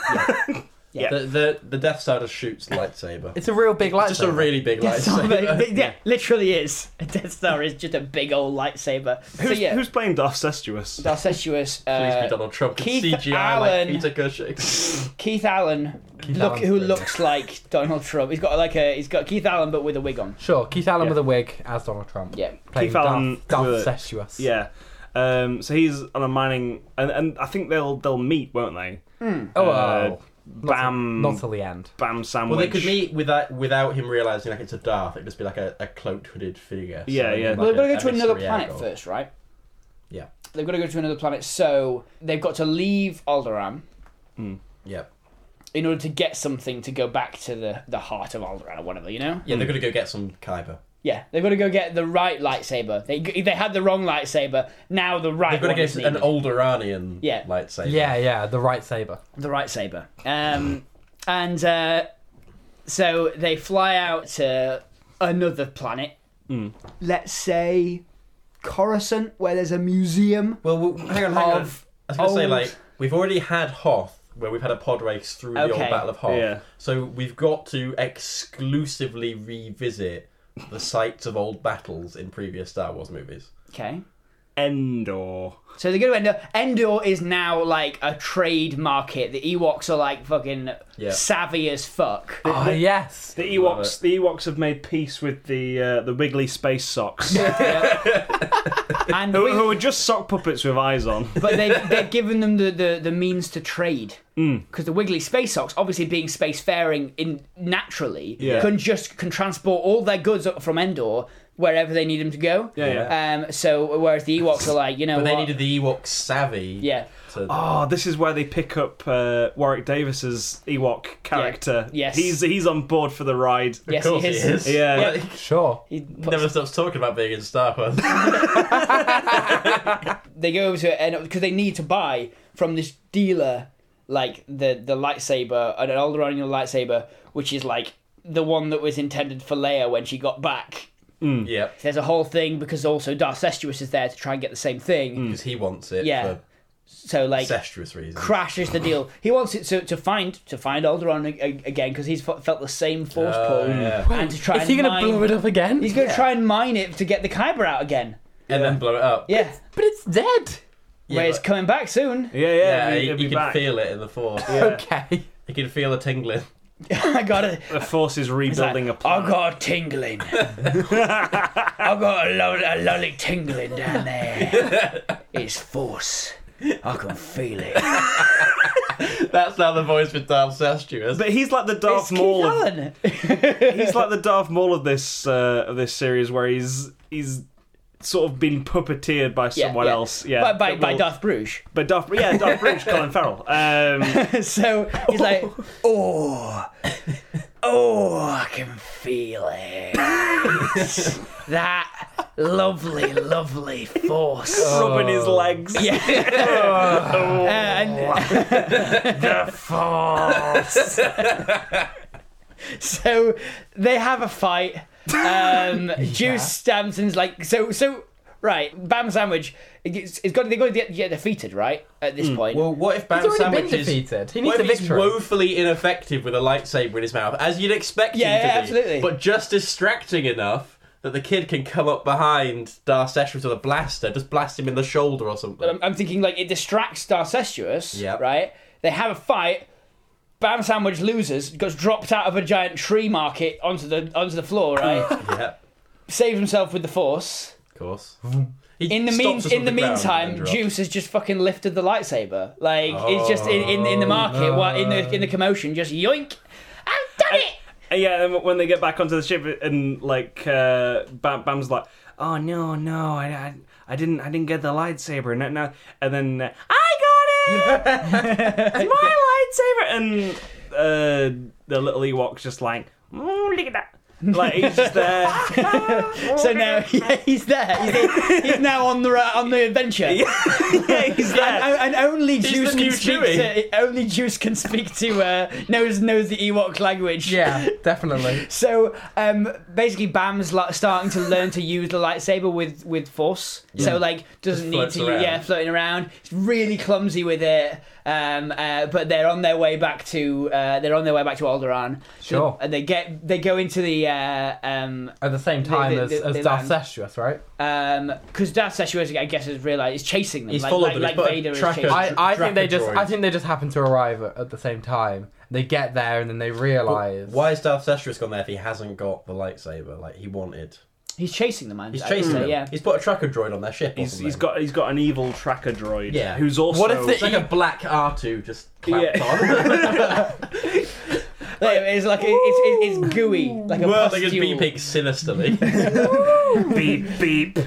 Yeah. The, the the Death Star just shoots lightsaber. It's a real big lightsaber. Just a really big Death Star, lightsaber. yeah, literally is. A Death Star is just a big old lightsaber. So Who's, yeah, who's playing Darth Sestuous? Darth Sestuous, Please be uh, Donald Trump. Keith C G I Allen. like Peter Cushing. Keith Allen, Keith look, Allen's who brilliant. looks like Donald Trump. He's got like a he's got Keith Allen but with a wig on. Sure. Keith Allen Yeah. with a wig as Donald Trump. Yeah. Playing Keith Allen Darth, Darth with a- Sestuous. Yeah. Um, so he's on a mining, and, and I think they'll they'll meet, won't they? Oh, well. Bam, Not till the end. bam sandwich. Well, they could meet without without him realizing like it's a Darth. It'd just be like a, a cloaked hooded figure. Yeah, yeah. like Well, they've got to a- go to a another mystery planet egg or- first, right? Yeah. They've got to go to another planet, so they've got to leave Alderaan Yeah. in order to get something to go back to the, the heart of Alderaan or whatever, you know? Yeah, they're gonna go get some Kyber. Yeah, they've got to go get the right lightsaber. They they had the wrong lightsaber, now the right They've got to one get is an needed. old Iranian Yeah. lightsaber. Yeah, yeah. The right saber. The right saber. Um, and uh, so they fly out to another planet. Let's say Coruscant, where there's a museum. Well, well hang on, hang on. Of I was gonna say old- like we've already had Hoth, where we've had a pod race through the Okay. old Battle of Hoth. Yeah. So we've got to exclusively revisit the sites of old battles in previous Star Wars movies. Okay. Endor. So they go to Endor. Endor is now like a trade market. The Ewoks are like fucking Yeah. savvy as fuck. Oh, yes. The Love Ewoks, it. the Ewoks have made peace with the uh, the wiggly space socks, And who, we- who are just sock puppets with eyes on. but they they've given them the, the, the means to trade. Mm. Because the wiggly space socks, obviously being spacefaring in naturally, Yeah. can just can transport all their goods up from Endor wherever they need them to go. Yeah, yeah. Um. So whereas the Ewoks are like, you know But they what? needed the Ewok savvy. Yeah. To, Oh, this is where they pick up uh, Warwick Davis's Ewok character. Yes. he's he's on board for the ride. Yes, of course he he is. is. Yeah. Well, Sure. He he puts- never stops talking about being in Star Wars. they go over to Endor because they need to buy from this dealer like the the lightsaber, an Alderaanian lightsaber, which is like the one that was intended for Leia when she got back. Yep. There's a whole thing because also Darth Sestuous is there to try and get the same thing. Because he wants it Yeah. for So like incestuous reasons. crashes the deal. He wants it to, to find to find Alderaan a- a- again because he's f- felt the same force Oh, pull yeah. and to try Is and he going to mine. blow it up again? He's going to try and mine it to get the Kyber out again. And then blow it up. Yeah, But it's dead. Yeah, where it's but- coming back soon. Yeah, yeah. Yeah, he- you, he'll you be can back. feel it in the force. Okay. You can feel a tingling. I got it. The Force is It's like, rebuilding a I planet. got a tingling. I got a, lo- a lolly tingling down there. It's force. I can feel it. That's now the voice with Darth Sestuous. But he's like the Darth It's Keith Maul. Of, Allen. he's like the Darth Maul of this uh, of this series, where he's he's sort of been puppeteered by Yeah, someone yeah. else. Yeah, by, by, But by we'll- Darth Bruges. But Darth, yeah, Darth Bruce, Colin Farrell. Um, So he's like, oh, oh, I can feel it. That lovely, lovely force. rubbing his legs. Yeah. Uh, and, The Force. so they have a fight. Um, Juice Stampton's like, so, so, right, Bam Sandwich, it's, it's got, they've got to get, get defeated, right, at this point. Well, what if Bam He's already Sandwich been is... defeated. He needs What a if he's victory. woefully ineffective with a lightsaber in his mouth, as you'd expect Yeah, him to yeah, be, absolutely. but just distracting enough that the kid can come up behind Darth Sestuous with a blaster, just blast him in the shoulder or something. I'm, I'm thinking, like, it distracts Darth Sestuous, Yep. right? They have a fight. Bam Sandwich loses, gets dropped out of a giant tree market onto the onto the floor, right? Yeah, Saves himself with the Force. of course. He In the stops mean, us in on the ground and meantime, then drops. Juice has just fucking lifted the lightsaber. Like it's just in, in, in the market, while in the in the commotion, just yoink! I've done it. And yeah, and when they get back onto the ship, and like uh, Bam, Bam's like, "Oh no, no, I, I, I didn't, I didn't get the lightsaber." And now, and then uh, I got it. It's my lightsaber. And uh, the little Ewok's just like, "Mm, look at that." Like he's just there. So now yeah, he's there. He's, he's now on the ra- on the adventure. yeah, he's there. And, and only Juice the can new speak Chewie. to only Juice can speak to uh, knows knows the Ewok language. Yeah, definitely. So um, basically, Bam's like starting to learn to use the lightsaber with with force. So like doesn't Just need floats to around. yeah floating around. He's really clumsy with it. Um, uh, but they're on their way back to uh, they're on their way back to Alderaan. Sure. And they get they go into the uh, um At the same time They- as, they- as they Darth land. Sestuous, right? um because Darth Sestuous I guess has realised is chasing them. He's like, followed like, them, like he's put a Vader is tracker- chasing. I, I think they Tracker just I droids. think they just happen to arrive at, at the same time. They get there and then they realise. Why has Darth Sestuous gone there if he hasn't got the lightsaber like he wanted? He's chasing them, man. He's I would chasing say, them. Yeah. He's put a tracker droid on their ship. Or He's, something. he's got he's got an evil tracker droid. Yeah. Who's also What if It's the- like a black R two just clamped Yeah. on. Like, it's like it's, it's, it's gooey, like a Well, they just pustule. beeping sinisterly. beep beep.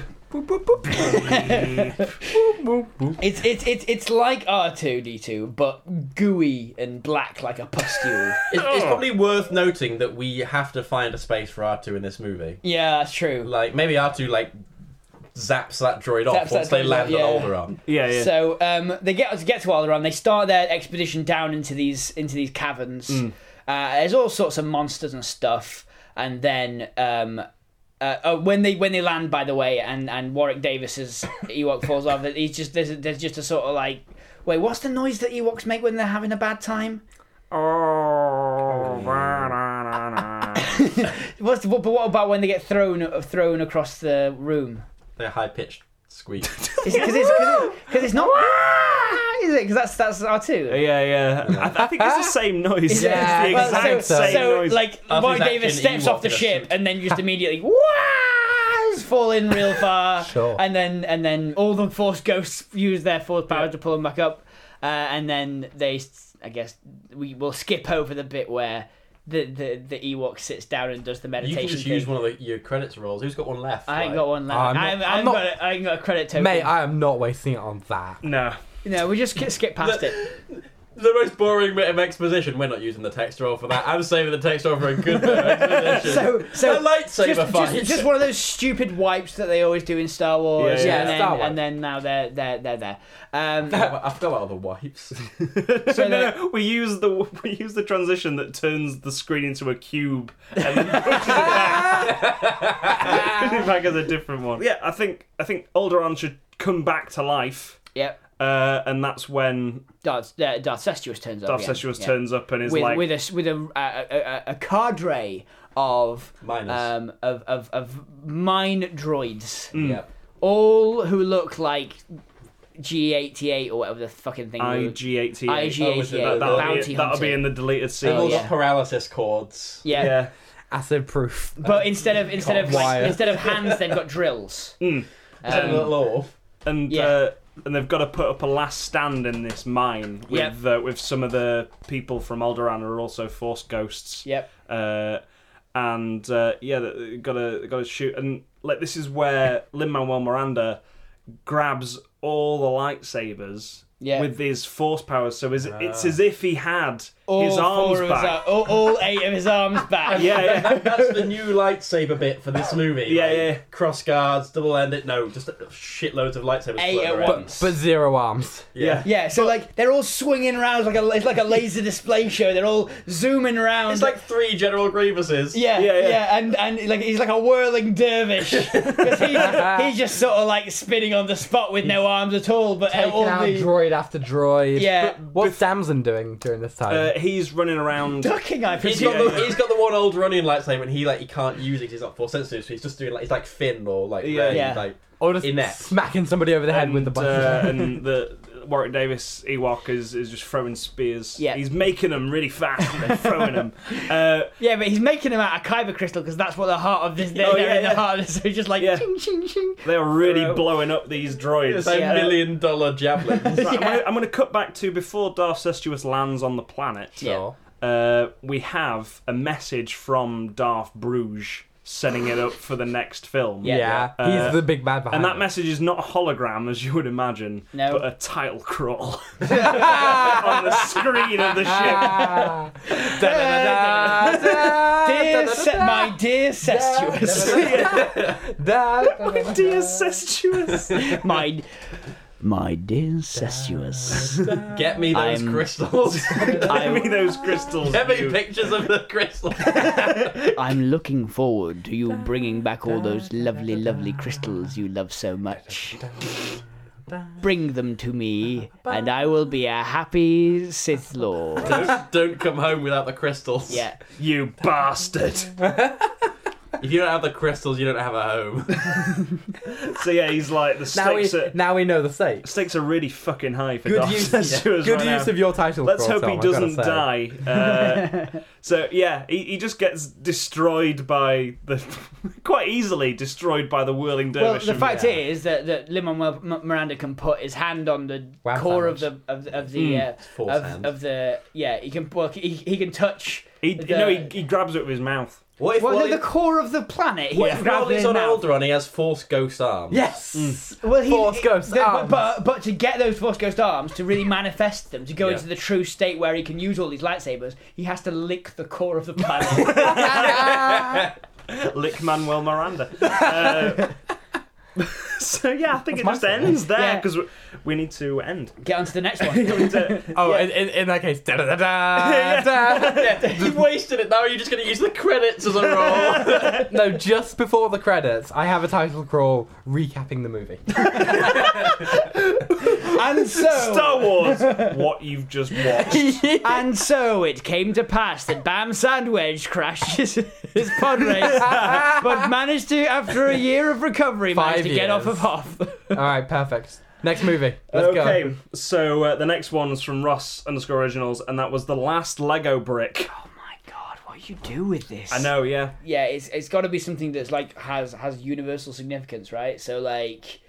It's it's it's it's like R two D two, but gooey and black like a pustule. It's, it's probably worth noting that we have to find a space for R two in this movie. Yeah, that's true. Like maybe R two like zaps that droid off Zaps once that they droid land off, on yeah. Alderaan. Yeah, yeah. So um, they get to get to Alderaan. They start their expedition down into these into these caverns. Mm. Uh, there's all sorts of monsters and stuff, and then um, uh, oh, when they when they land, by the way, and, and Warwick Davis's Ewok falls off. He's just there's there's just a sort of like, wait, what's the noise that Ewoks make when they're having a bad time? Oh, ba-da-da-da. What's but what about when they get thrown thrown across the room? They're high pitched squeak. Because it's, it's, cause it's not. Is it? Because that's that's R two. Yeah, yeah. I, I think it's the same noise. Yeah, it's the well, exact so, same so noise. like After Warwick his Davis action, steps Ewok off the in a ship suit. and then just immediately wah, fall in real far. Sure. And then and then all the Force ghosts use their Force power Yeah. to pull them back up. Uh, and then they, I guess, we will skip over the bit where the the, the Ewok sits down and does the You meditation can just thing. use one of the, your credits rolls. Who's got one left? I ain't Like- got one left. Oh, I'm not- I haven't, I I'm haven't not- got a, I ain't got a credit token. Mate, I am not wasting it on that. no. No, we just skip, skip past it. The most boring bit of exposition. We're not using the text roll for that. I'm saving the text roll for a good bit of exposition. So, so a lightsaber just, fight. just, just one of those stupid wipes that they always do in Star Wars, Yeah, yeah. and, Yeah, then, Star Wipe. and then now they're they're they're there. Um, I forgot about all the wipes. So no, that- no, we use the we use the transition that turns the screen into a cube and then pushes it back. Pushes it back as a different one. Yeah, I think I think Alderaan should come back to life, yep. uh, and that's when Darth, uh, Darth Sestuous turns up. Darth again. Sestuous Yeah. turns up and is with like, with a with a a, a, a cadre of Minus. um of of, of mine droids, mm, Yeah. all who look like G eighty-eight or whatever the fucking thing. I was. G eighty-eight. I G eighty-eight, Oh, the that'll, bounty be, that'll hunter. be in the deleted They've Oh, all scenes. yeah. got paralysis cords. yeah. yeah. Acid proof. But instead of instead of like, wire. instead of hands, they've got drills. Mm. Send a Um, little off. and Yeah. uh, and they've got to put up a last stand in this mine with uh, with some of the people from Alderaan who are also Force ghosts. Yep. Uh, and uh, yeah, they got to got to shoot. And like this is where Lin-Manuel Miranda grabs all the lightsabers Yeah. with his Force powers. So it's, it's Ah. as if he had all his arms four of back. His, ar- all, all eight of his arms back. Yeah, yeah. That- that's the new lightsaber bit for this movie. Yeah, like, yeah. Cross guards, double ended. No, just shitloads of lightsabers. Eight floating at around. once. But zero arms. Yeah. Yeah, so like they're all swinging around like a it's like a laser display show. They're all zooming around. It's like three General Grievuses. yeah, Yeah, yeah, yeah. and and like he's like a whirling dervish because he's, he's just sort of like spinning on the spot with no arms at all. But Taking all out the droid after droid. yeah, What's Damson doing during this time? Uh, he's running around. ducking. I He's presume. got, the, he's got the one old running lightsaber, and he like he can't use it 'cause he's not force sensitive. So he's just doing like he's like Finn or like Yeah. Rey, Yeah. like or just inept. smacking somebody over the head with the and, button. uh, and the Warwick Davis Ewok is, is just throwing spears. Yeah. He's making them really fast and then throwing them. Uh, Yeah, but he's making them out of kyber crystal because that's what the heart of this. They're, Oh, they're yeah, in the yeah. heart of this. So he's just like Yeah. ching ching ching. they are really Throw. blowing up these droids. It's like Yeah. million dollar javelins. Right, I'm, gonna, I'm gonna cut back to before Darth Sestuous lands on the planet. Yeah. Uh, we have a message from Darth Bruges setting it up for the next film. Yeah. yeah, Uh, he's the big bad behind And that it. message is not a hologram, as you would imagine, No. but a title crawl on the screen of the ship. Ah. Da-da-da-da, Dear, da-da-da-da, Se- my dear Sestuous, da-da-da-da. Dear Sestuous. my my dear Sestuous. Get me those I'm- crystals. Give me those crystals. Get me you. pictures of the crystals. I'm looking forward to you bringing back all those lovely, lovely crystals you love so much. Bring them to me, and I will be a happy Sith Lord. don't, don't come home without the crystals. Yeah. You bastard. If you don't have the crystals, you don't have a home. So yeah, he's like, the Now we, stakes are, now we know the stakes. stakes are really fucking high for Good Darth use, Sestuous good right use now. of your title. Let's crawl, hope he Tom, I've gotta doesn't say. die. Uh, so yeah, he, he just gets destroyed by the quite easily destroyed by the whirling Well, dervish. the and- fact is that that Lin-Manuel M- Miranda can put his hand on the Wow, core of sandwich. the of, the- of the uh, Force of, hand. of the yeah. He can well, he, he can touch. he, the- no, he, he grabs it with his mouth. What if, Well, what no, the if, core of the planet. He what can if grab while with he's his on mouth. Alderaan, he has Force Ghost arms? Yes. Well, he, Force Ghost the- arms. But, but but to get those Force Ghost arms, to really manifest them, to go Yeah. into the true state where he can use all these lightsabers, he has to lick the core of the planet. Lick Manuel Miranda. Uh, so yeah, I think it just ends there Yeah. because we, we need to end. Get on to the next one. Oh, Yeah. in, in, in that case, da da da da. da. You've wasted it now. You're just going to use the credits as a roll. No, just before the credits, I have a title crawl recapping the movie. And so, Star Wars, what you've just watched. and so it came to pass that Bam Sandwich crashed his, his pod race, but managed to, after a year of recovery, Five managed to he get is. off of Hoth. All right, perfect. Next movie. Let's okay, go. so uh, the next one's from Ross underscore originals, and that was The Last Lego Brick. Oh my god, what you do with this? I know, yeah. Yeah, it's it's got to be something that's like has has universal significance, right? So like,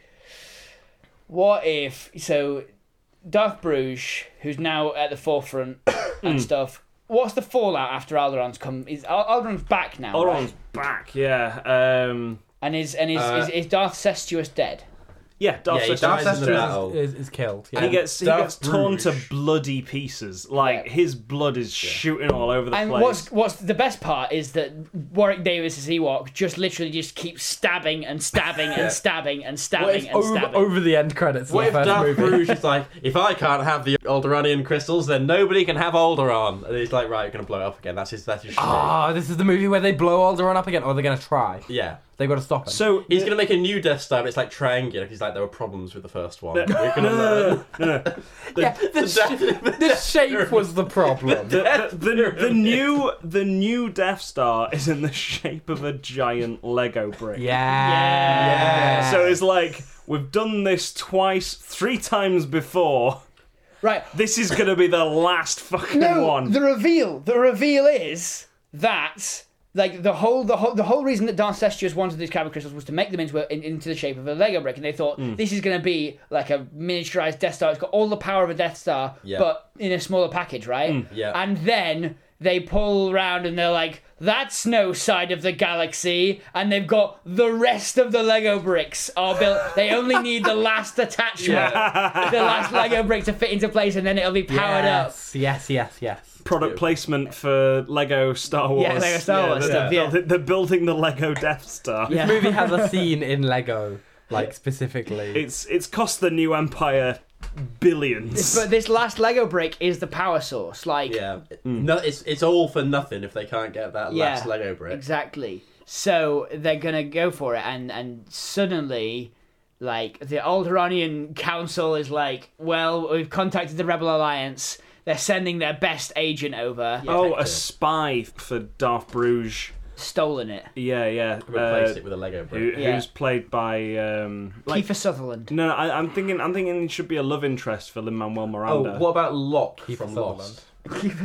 what if so, Darth Bruges, who's now at the forefront and stuff. What's the fallout after Alderon's come? Is Al- Alderon's back now? Alderon's right? back, yeah. Um, And is and is, Uh, is is Darth Sestuous dead? yeah, Darth Yeah, he Sidious. dies in the Darth battle. is, is, is killed. Yeah. And he gets he Darth gets torn to Bruges. bloody pieces. Like Yeah. his blood is shooting all over the And place. what's what's the best part is that Warwick Davis as Ewok just literally just keeps stabbing and stabbing and stabbing and What stabbing if and over, stabbing. over the end credits of What the if first Darth movie? Bruges is like, if I can't have the Alderanian crystals, then nobody can have Alderaan. And he's like, right, you're gonna blow it up again. That's his. That's his. Ah, this is the movie where they blow Alderaan up again, or they're gonna try. Yeah. They've got to stop him. So He's gonna make a new Death Star, but it's like triangular. He's like, there were problems with the first one. No, We're gonna no, learn. no, no, no. The, yeah, the, the sh- death- the shape was the problem. the, the, the, the new the new Death Star is in the shape of a giant Lego brick. Yeah. So it's like we've done this twice, three times before. Right. This is gonna be the last fucking No, one. the reveal. The reveal is that like the whole the whole the whole reason that Darth Sestuous wanted these kyber crystals was to make them into a, in, into the shape of a Lego brick, and they thought this is going to be like a miniaturized Death Star. It's got all the power of a Death Star, Yeah. but in a smaller package, right? Yeah. And then they pull around and they're like, "That's no side of the galaxy," and they've got the rest of the Lego bricks are built. They only need the last attachment, the last Lego brick to fit into place, and then it'll be powered up. yes, yes, yes, yes. Product placement for Lego Star Wars. Yeah, Lego Star Wars they're, stuff, yeah. building- they're building the Lego Death Star. Yeah. This movie has a scene in Lego, like specifically. It's it's cost the new Empire billions. But this last Lego brick is the power source. Like, Yeah. No, it's it's all for nothing if they can't get that Yeah, last Lego brick. exactly. So they're gonna go for it, and and suddenly, like the Alderanian Council is like, well, we've contacted the Rebel Alliance. They're sending their best agent over. oh, a spy for Darth Bruges. Stolen it. Yeah, yeah. Replace uh, it with a Lego who, brick. Yeah. Who's played by um, like Kiefer Sutherland. no, no I, I'm thinking I'm thinking it should be a love interest for Lin Manuel Oh, Miranda. what about Locke Kiefer from Sutherland. Lost? Kiefer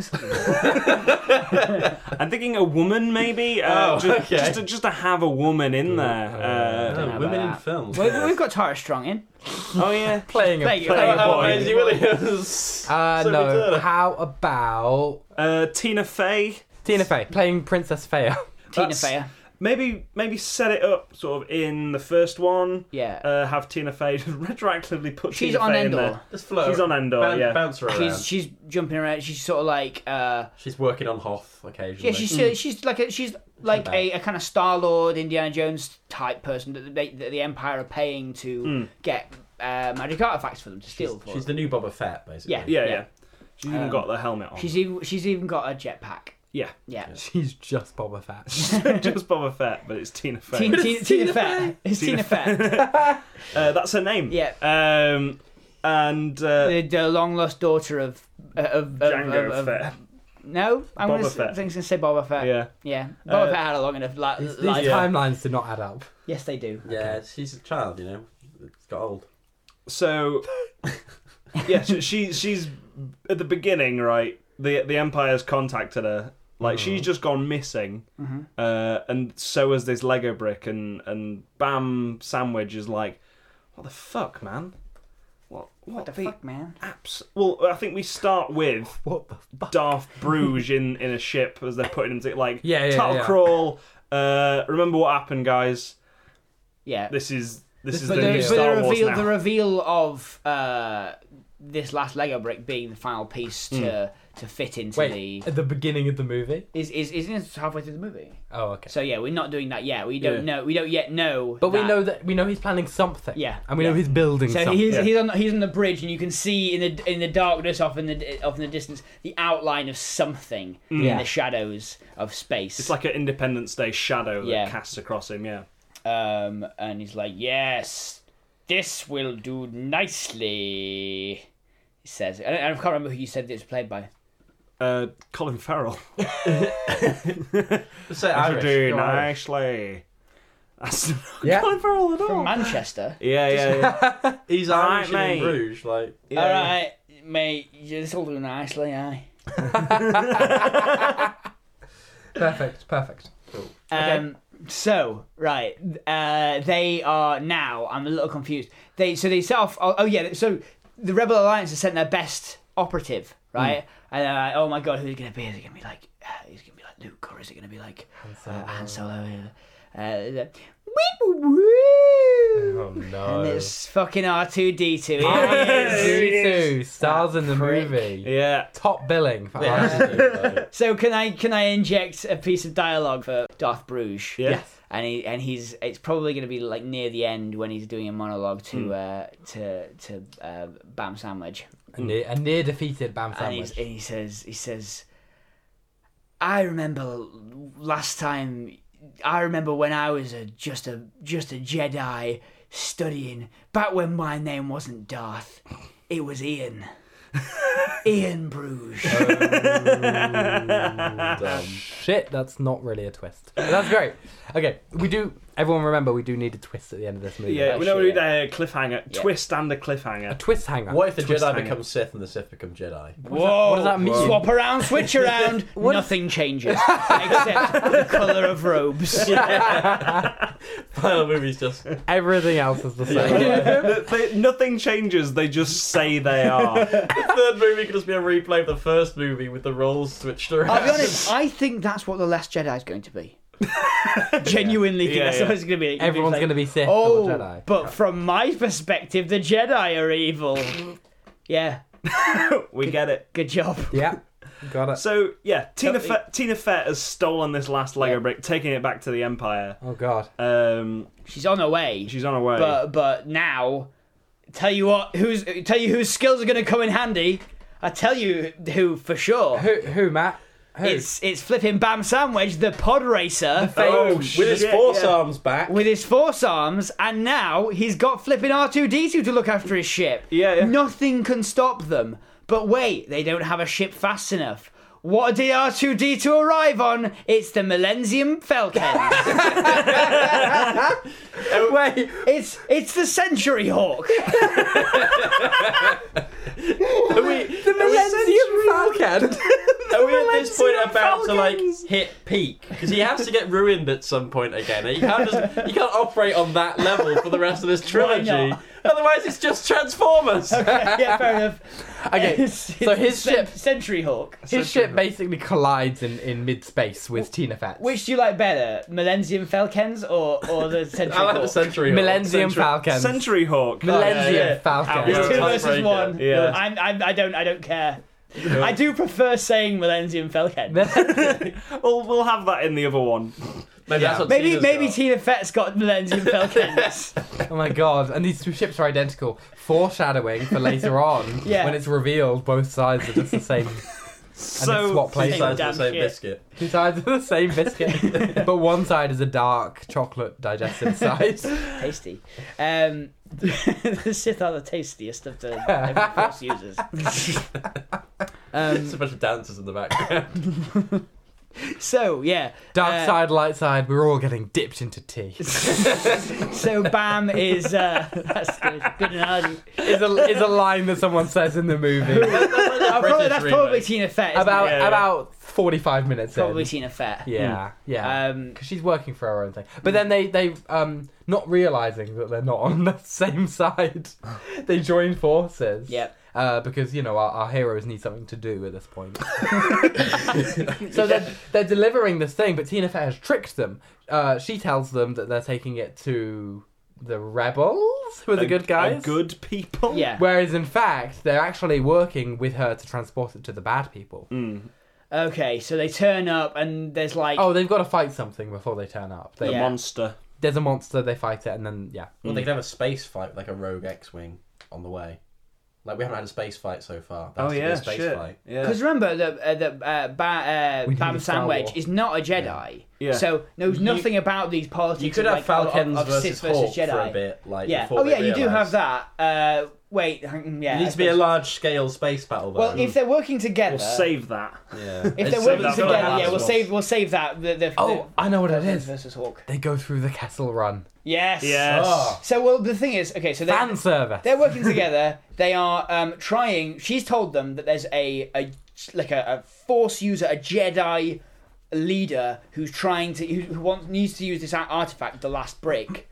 Sutherland. I'm thinking a woman maybe. Uh, Oh, just, okay. just to, just to have a woman in there. Uh, don't know Oh, women about in that. films. Well, we've got Tara Strong in. oh yeah. Playing a Playing- play- playing a Oh, boy. Maisie Williams. Uh, Sophie no. Turner. How about Uh, Tina Fey. Tina Fey playing Princess Fea? Tina That's- Fey. Maybe maybe set it up sort of in the first one. Yeah. Uh, have Tina Fey retroactively put She's Tina on Fey in Endor. there. Just float. She's on Endor, boun- yeah. Bounce her around. She's She's, she's jumping around. She's sort of like uh working on Hoth occasionally. yeah. She's she's like a, she's like bad. a, a kind of Star Lord, Indiana Jones type person that, they, that the Empire are paying to get uh, magic artifacts for them to steal. For She's them. the new Boba Fett, basically. Yeah. Yeah, yeah. She's even Um, got the helmet on. She's even she's even got a jetpack. Yeah. Yeah. She's just Boba Fett. Just Boba Fett, but it's Tina Fey. Tina, Tina, Tina Fett. It's Tina Tina Fett. Uh, that's her name. Yeah. Um, and uh, The, the long lost daughter of of, of, Django of, of, Fett. No, I'm Boba gonna, Fett. I think I'm gonna say Boba Fett. Yeah. Yeah. Boba Uh, Fett had a long enough li- These life. Yeah. timelines do not add up. Yes, they do. Yeah, she's a child, you know. It's got old. So, yeah, she, she she's at the beginning, right? The the Empire's contacted her. Like she's just gone missing, Mm-hmm. uh, and so has this Lego brick, and and Bam Sandwich is like, what the fuck, man? What what, What the fuck, man? Abs- well, I think we start with What the fuck? Darth Bruges in, in a ship as they're putting him to like Yeah, yeah, Tuttle yeah. Crawl. Uh, remember what happened, guys? Yeah. This is this is but the, the, new but Star the Wars reveal, now. the reveal of uh, this last Lego brick being the final piece to to fit into Wait, the at the beginning of the movie? is is is it halfway through the movie. Oh, okay. So yeah, we're not doing that yet. We don't Yeah. know. We don't yet know. But we that- know that we know he's planning something. Yeah, and we yeah. know he's building So something. he's Yeah. he's on he's on the bridge, and you can see in the in the darkness off in the off in the distance the outline of something in Yeah. the shadows of space. It's like an Independence Day shadow that Yeah. casts across him. Yeah. um, and he's like, "Yes, this will do nicely." He says, I, I can't remember who you said it was played by. Uh, Colin Farrell. Just say I should Irish. do Go Irish. nicely. That's Yeah. Colin Farrell at all. From Manchester. Yeah, yeah, yeah. He's All Irish right, and in mate. Bruges, like. yeah. All right, mate. You just all do nicely, aye. Perfect, perfect. Um. So right, uh, they are now. I'm a little confused. They so they set off. Oh, oh yeah. So the Rebel Alliance has sent their best operative, right? And they're like, oh my god, who's it gonna be? Is it gonna be like? Uh, is it gonna be like Luke, or is it gonna be like uh, Han Solo? Uh, the- Oh no. And it's fucking R two D two. R two D two stars in the prick. movie. Yeah. Top billing for Yeah. R two D two. Like, So can I can I inject a piece of dialogue for Darth Bruges? Yeah. Yes. And he and he's it's probably going to be like near the end when he's doing a monologue to uh, to to uh, Bam Sandwich, A near, a near defeated Bam and, Sandwich. he's, and he says he says, I remember last time. I remember when I was a just a just a Jedi studying back when my name wasn't Darth, it was Ian. Ian Bruges. dumb. Shit, that's not really a twist. But that's great. Okay, we do. Everyone remember, we do need a twist at the end of this movie. Yeah, Oh, we know we shit. need a cliffhanger. Yeah. Twist and a A cliffhanger. twist hanger. What if the Twist Jedi hanger. become Sith and the Sith become Jedi? Whoa! what does that mean? Swap around, switch around. Nothing changes except the colour of robes. Final movie's just. Everything else is the same. They- nothing changes, they just say they are. The third movie could just be a replay of the first movie with the roles switched around. I'll be honest. I think that's what the Last Jedi is going to be. Genuinely think Yeah, that's yeah. what it's going to be. Everyone's like, going to be Sith Oh, or Jedi. but from my perspective, the Jedi are evil. Yeah, We get it. good job. Yeah, got it. So, yeah, Tina, Totally. Fe- Tina Fett has stolen this last Lego Yeah. brick, taking it back to the Empire. Oh god. Um, She's on her way. she's on her way. But but now, tell you what, who's tell you whose skills are going to come in handy. I tell you who for sure. Who, who Matt? Who? It's it's flipping Bam Sandwich, the pod racer, Oh, with his shit, force yeah. arms back. with his force arms, and now he's got flipping R two D two to look after his ship. Yeah, yeah. Nothing can stop them. But wait, they don't have a ship fast enough. What did R two D two arrive on? It's the Millennium Falcon. Wait, it's it's the Century Hawk. Are we, the Millennium Falcon. are we at this point Millennium about to like Falcons. hit peak? Because he has to get ruined at some point again. He can't just he can't operate on that level for the rest of this trilogy. not? Otherwise, it's just Transformers. Yeah, fair enough. Okay, It's- so it's his the ship- Cent- Century Hawk. His ship basically collides in, in mid-space with Tina Fett. Which do you like better, Millennium Falcons or or the Century I like Hawk? the Century. Hawk. Millennium Century, Falcon. Century Hawk. Millennium yeah, yeah. Falcon. It's Yeah. two Yeah. versus one. Yeah. I'm, I'm, I don't I don't care. I do prefer saying Millennium Falcon. We'll, we'll have that in the other one. Maybe Yeah. that's what Maybe Tina's maybe got. Tina Fett's got Millennium Falcons. Oh my god, and these two ships are identical. Foreshadowing for later on, Yeah. when it's revealed both sides are just the same. And So, it's swap Two places. sides of Damn the same shit. biscuit. Two sides of the same biscuit, but one side is a dark chocolate digestive side. Tasty. Um, the Sith are the tastiest of the every Force users. There's Um, a bunch of dancers in the background. so yeah, Dark uh, side, light side, we're all getting dipped into tea. So Bam is uh, that's good, good analogy. Is a is a line that someone says in the movie Oh, probably, that's British probably remake. Tina Fett. Isn't about it? Yeah, yeah. about forty-five minutes Probably in. Tina Fett. Yeah, yeah. Um, Because she's working for her own thing. But then they, they um, not realising that they're not on the same side, they join forces. Yep. Uh, because, you know, our, our heroes need something to do at this point. So they're, they're delivering this thing, but Tina Fey has tricked them. Uh, she tells them that they're taking it to the rebels, who are the a- good guys. a good people. Yeah. Whereas, in fact, they're actually working with her to transport it to the bad people. Mm. Okay, so they turn up and there's like Oh, they've got to fight something before they turn up. They, The Yeah. monster. There's a monster, they fight it, and then, yeah. Well, they could have a space fight, like a rogue X-wing, on the way. Like we haven't had a space fight so far. That Oh has to be yeah, a space shit. fight. Yeah. because remember that uh, the uh, ba- uh, We need Bam a Star Sandwich War. is not a Jedi. Yeah. So knows You- nothing about these politics. You could of, have like, of- Falcons of versus Sith versus Hawk Jedi. for a bit, like Yeah. before Oh they yeah, you do realise. have that. Uh, wait, hang- yeah. It I needs to be a suppose- large-scale space battle, though. Well, if they're working together, We'll save that. yeah. if they're Save working that for together, the yeah, we'll Last save we'll save that. The, the, Oh, the, I know what it is. versus Hawk. They go through the Kessel Run. Yes. Yes. Oh. So well, the thing is, okay, so they Fan service. they're working together. They are um, trying. She's told them that there's a, a like a, a Force user, a Jedi leader who's trying to who, who wants needs to use this ar- artifact, the last brick,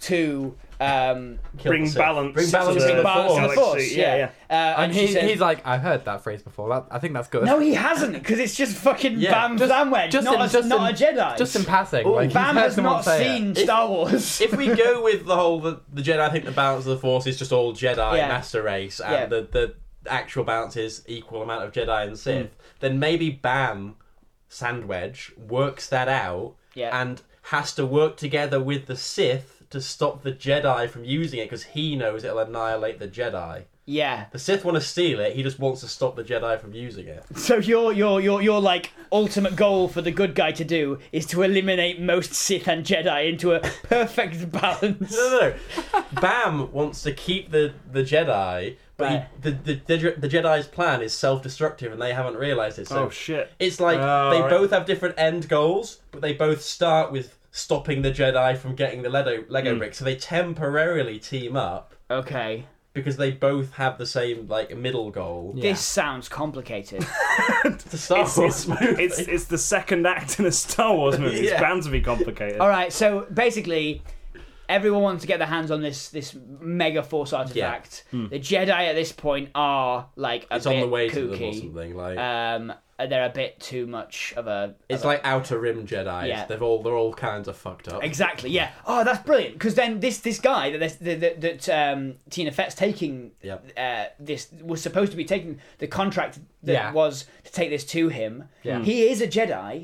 to um, Kill Bring the Sith. balance. Bring to balance the to the balance to the galaxy. Force. Yeah, Yeah, yeah. Uh, and she he, said- he's like, I've heard that phrase before. That, I think that's good. no, he hasn't, because it's just fucking Yeah, Bam just- Sandwich, just not, in- a, just not in- a Jedi. Just in passing. Ooh, like, he's Bam heard has someone not say seen it. Star Wars. If we go with the whole the, the Jedi, I think the balance of the Force is just all Jedi Yeah. master race, and Yeah. the the actual balance is equal amount of Jedi and Sith. Then maybe Bam Sandwedge works that out Yeah. and has to work together with the Sith to stop the Jedi from using it because he knows it'll annihilate the Jedi. Yeah. The Sith want to steal it. He just wants to stop the Jedi from using it. So your your your your like ultimate goal for the good guy to do is to eliminate most Sith and Jedi into a perfect balance. No, no, no. Bam wants to keep the, the Jedi, but Right. he, the, the, the the Jedi's plan is self-destructive, and they haven't realised it. So Oh shit. it's like Oh, they right. both have different end goals, but they both start with stopping the Jedi from getting the Lego, Lego Mm. bricks. So they temporarily team up Okay. because they both have the same like middle goal. Yeah. This sounds complicated. It's a Star It's, Wars it's, movie. it's, it's the second act in a Star Wars movie. It's Yeah. bound to be complicated. All right. So basically, everyone wants to get their hands on this this mega Force artifact. The Jedi at this point are like a It's bit on the way to them or kooky. something. Like Um, they're a bit too much of a. it's of a- like Outer Rim Jedi. Yeah. They've all they're all kinds of fucked up. Exactly. Yeah. Oh, that's brilliant. Because then this this guy that this, that that, that um, Tina Fett's taking Yep. uh, this was supposed to be taking the contract that Yeah. was to take this to him. Yeah. He is a Jedi,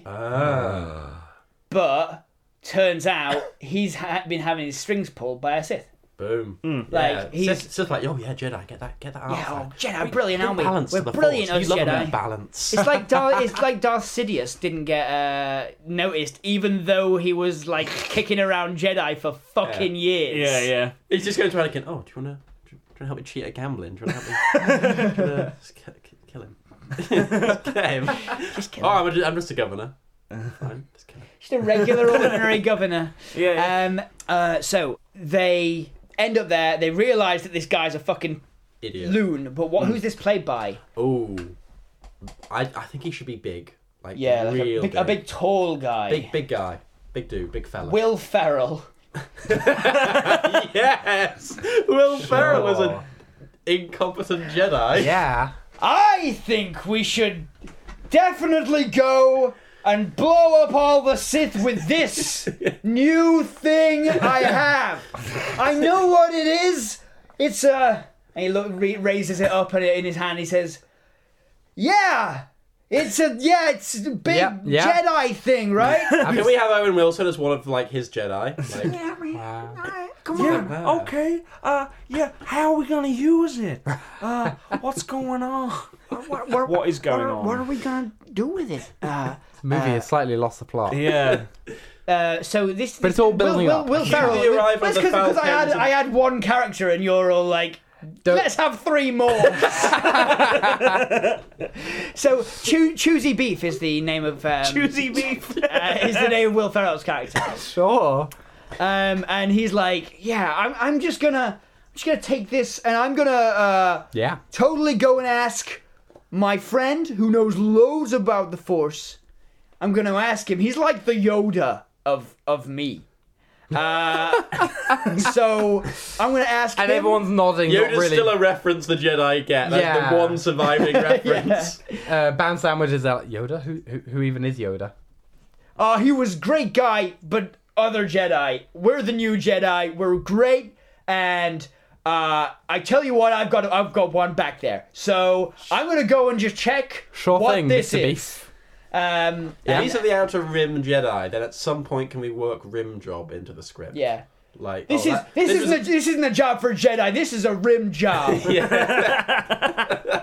Ah. but turns out he's ha- been having his strings pulled by a Sith. Boom. Like yeah. he's. Sith, Sith like, oh yeah, Jedi, get that, get that. Yeah, oh, artifact. Jedi, Bring- brilliant, bring aren't we? balance We're to the brilliant Force. as You love a Jedi. bit of balance. It's like Darth, it's like Darth Sidious didn't get uh, noticed, even though he was like kicking around Jedi for fucking years. Yeah, yeah. He's just going to Anakin. Oh, do you want to? Do you want to help me cheat at gambling? Do you want to help me? do you want to just ki- ki- kill him? Just kill him. Just kill Oh, him. I'm, a, I'm just a governor. Fine, just kill him. Just a regular ordinary governor. Yeah, yeah. Um. Uh. So they end up there. They realise that this guy's a fucking Idiot. loon. But what? Who's this played by? Oh, I I think he should be big. Like Yeah, like real a big, a big tall guy. big big guy, big dude, big fella. Will Ferrell. Yes, Will Ferrell was an incompetent Jedi. Yeah. I think we should definitely go and blow up all the Sith with this new thing I have. I know what it is. It's a. And he look, re- raises it up and in his hand he says, "Yeah, it's a yeah, it's a big Yeah, yeah. Jedi thing, right?" Can we have Owen Wilson as one of like his Jedi? Like, Wow. Come on. Okay. Uh, yeah. How are we gonna use it? Uh, what's going on? what, what, What is going what, on? What are we gonna do with it? Uh, This movie has slightly lost the plot. Yeah. Uh, so this, But it's all building Will, up. Will, Will You Ferrell. the arrival That's of the because I had Falcons and- I had one character and you're all like, Don't- let's have three more. So Choo- Choosy Beef is the name of um, Choosy beef. uh, is the name of Will Ferrell's character. Sure. Um, and he's like, yeah, I'm I'm just gonna I'm just gonna take this and I'm gonna uh, Yeah. totally go and ask my friend who knows loads about the Force. I'm going to ask him. He's like the Yoda of of me. Uh, so I'm going to ask And him. everyone's nodding. Yoda's not really. still a reference the Jedi get. That's Yeah. the one surviving reference. uh, Bam Sandwich is like, Yoda? Who, who who even is Yoda? Oh, he was great guy, but other Jedi. We're the new Jedi. We're great, and uh, I tell you what, I've got I've got one back there. So I'm going to go and just check Sure what thing, this Mister is. Beef. Um, If and- these are the Outer Rim Jedi, then at some point can we work Rim Job into the script? yeah. Like This oh, is that- this, this isn't a, this isn't a job for Jedi. This is a rim job. yeah.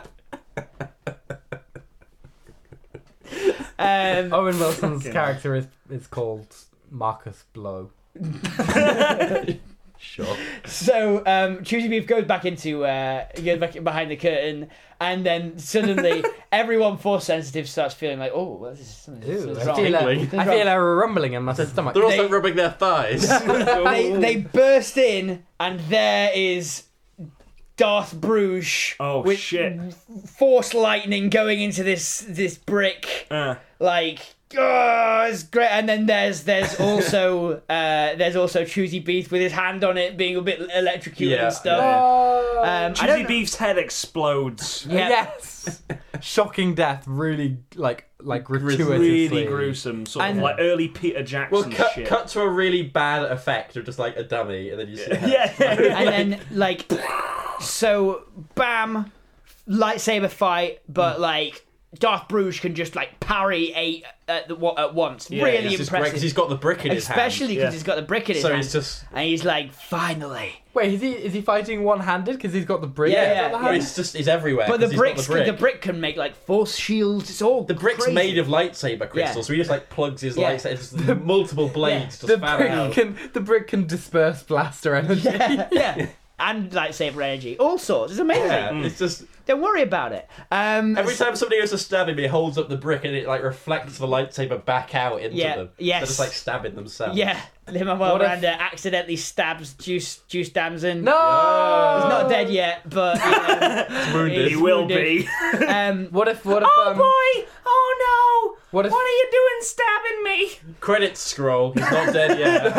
um, Owen Wilson's character is is called Marcus Blow. Sure. So um, Choosy Beef goes back into uh, goes back behind the curtain, and then suddenly everyone force sensitive starts feeling like, oh, well, this is something Ew, this is I wrong. feel, a, Tingling. I feel a rumbling in my stomach. They're also They- rubbing their thighs. they they burst in, and there is Darth Bruges. Oh, with shit. Force lightning going into this this brick, Uh, like. Oh, it's great, and then there's there's also uh, there's also Choosy Beef with his hand on it, being a bit electrocuted Yeah, and stuff. Oh. Um, I don't Choosy know- Beef's head explodes. Yeah. Yes. Shocking death, really like like gratuitously. Really gruesome, sort And- of like early Peter Jackson Well, cut, shit. cut to a really bad effect of just like a dummy, and then you see. Yeah, yeah. and then like so bam lightsaber fight, but like Darth Bruges can just like parry eight at, the, at once. Yeah, really It's just great because impressive, he's got the brick in his hand. especially because Yeah. he's got the brick in his So hand, he's just. and he's like, finally. Wait, is he is he fighting one-handed because he's got the brick? Yeah, on yeah, the But hand? it's just he's everywhere. But the 'cause he's got bricks, the brick. the brick can make like force shields. It's all The brick's crazy. made of lightsaber crystals, so he just like plugs his Yeah. lightsaber. It's just multiple blades The just fan brick out. can the brick can disperse blaster energy. yeah, yeah, and lightsaber energy, all sorts. It's amazing. Yeah, it's just Don't worry about it. Um, every time somebody goes to stab him, he holds up the brick and it like reflects the lightsaber back out into Yeah, them. yes. They're just like stabbing themselves. yeah, Lin-Manuel What if- Miranda accidentally stabs Juice Juice Damson. No. He's not dead yet, but you know, He's wounded. He will wounded. be. um, What if what if Oh um, boy! Oh no! What if- What are you doing stabbing me? Credits scroll. He's not dead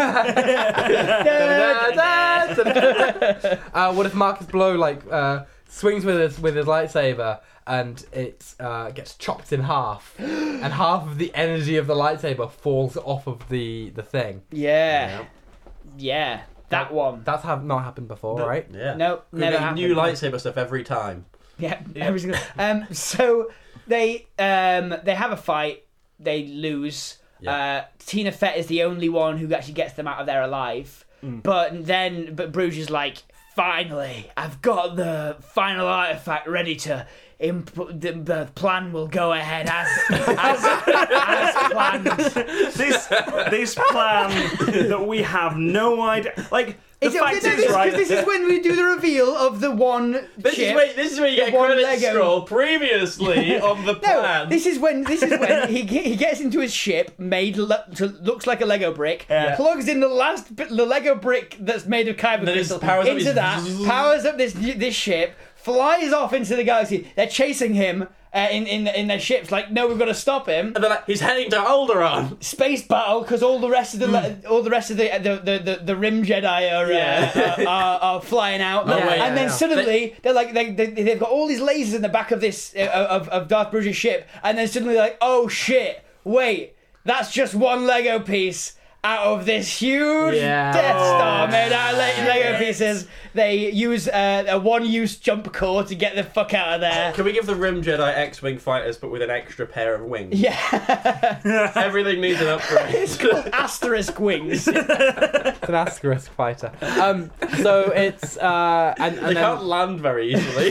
yet. Da, da, da. uh, what if Marcus Blow like uh, swings with his with his lightsaber and it uh, gets chopped in half, and half of the energy of the lightsaber falls off of the the thing. yeah, yeah, that one. That's have not happened before, right? Yeah. No, We're never getting happened. new lightsaber stuff every time. Yeah, every single. Um, so they um they have a fight. They lose. Yeah. Uh, Tina Fett is the only one who actually gets them out of there alive. But then, but Bruges is like, finally, I've got the final artifact ready to. Imp- the, the plan will go ahead as as, as planned. This this plan that we have no idea. Like the It's, fact no, is, this, right? this is when we do the reveal of the one This ship. is where this is where you get one credit Lego. scroll previously on the No, plan. this is when this is when he ge- he gets into his ship made lo- to, looks like a Lego brick, Yeah. plugs in the last bit, the Lego brick that's made of kyber Then it crystal powers up into his- that, powers up this this ship, flies off into the galaxy. They're chasing him uh, in in in their ships. Like, no, we've got to stop him. And they're like, he's heading to Alderaan. Space battle because all the rest of the le- all the rest of the the the, the, the Rim Jedi are, uh, Yeah. are, are are flying out, Oh, wait, and then yeah. suddenly they're like they, they they've got all these lasers in the back of this uh, of of Darth Bruges' ship, and then suddenly like, oh shit, wait, that's just one Lego piece out of this huge Yeah. Death Star Oh, made out of le- Lego shit. pieces. They use uh, a one-use jump core to get the fuck out of there. Can we give the Rim Jedi X-wing fighters, but with an extra pair of wings? Yeah, Everything needs an upgrade. it's called asterisk wings. It's an asterisk fighter. Um, so it's uh, and, and They then, can't land very easily.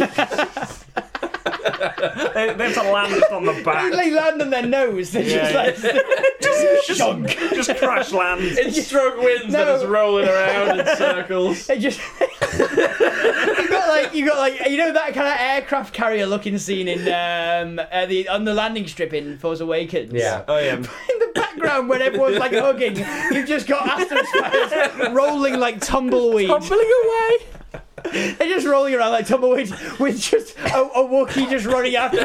they, they have to land it on the back. They land on their nose. They're Yeah, just like Just, Shunk. just crash land. It's strong winds No. that is rolling around in circles. they just. you got like you got like you know that kind of aircraft carrier looking scene in um uh, the on the landing strip in Force Awakens. yeah. Oh yeah. In the background, when everyone's like hugging, you've just got asterisk fighters rolling like tumbleweeds. Tumbling away. They're just rolling around like tumbleweeds with just a, a Wookiee just running after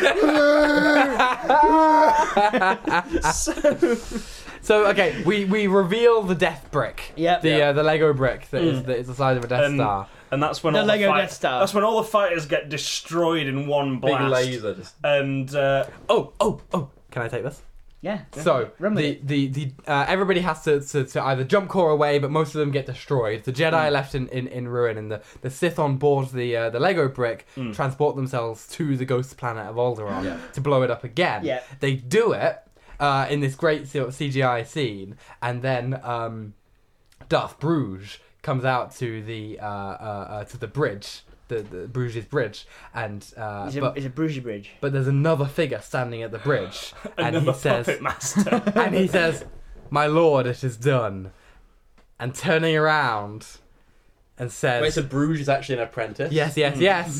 it. Going, So okay, we, we reveal the Death Brick. Yep. The Yep. uh, the Lego brick that is that is the size of a Death And- Star. And that's when The all Lego the fight- Death Star. That's when all the fighters get destroyed in one Big blast. laser. Just... And uh, Oh oh oh! Can I take this? yeah. So Run with the it. the the uh, everybody has to, to to either jump core away, but most of them get destroyed. The Jedi are left in, in, in ruin, and the, the Sith on board the uh, the Lego brick transport themselves to the ghost planet of Alderaan Yeah. to blow it up again. Yeah. They do it uh, in this great sort of C G I scene, and then um, Darth Bruges comes out to the uh, uh, uh, to the bridge, the, the Bruges bridge, and uh, It's a, but it's a Bruges bridge. but there's another figure standing at the bridge, and another he says. puppet master. And he says, "My lord, it is done." And turning around, and says, Wait, so Bruges is actually an apprentice? "Yes, yes, yes."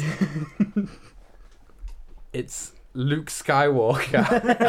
It's Luke Skywalker,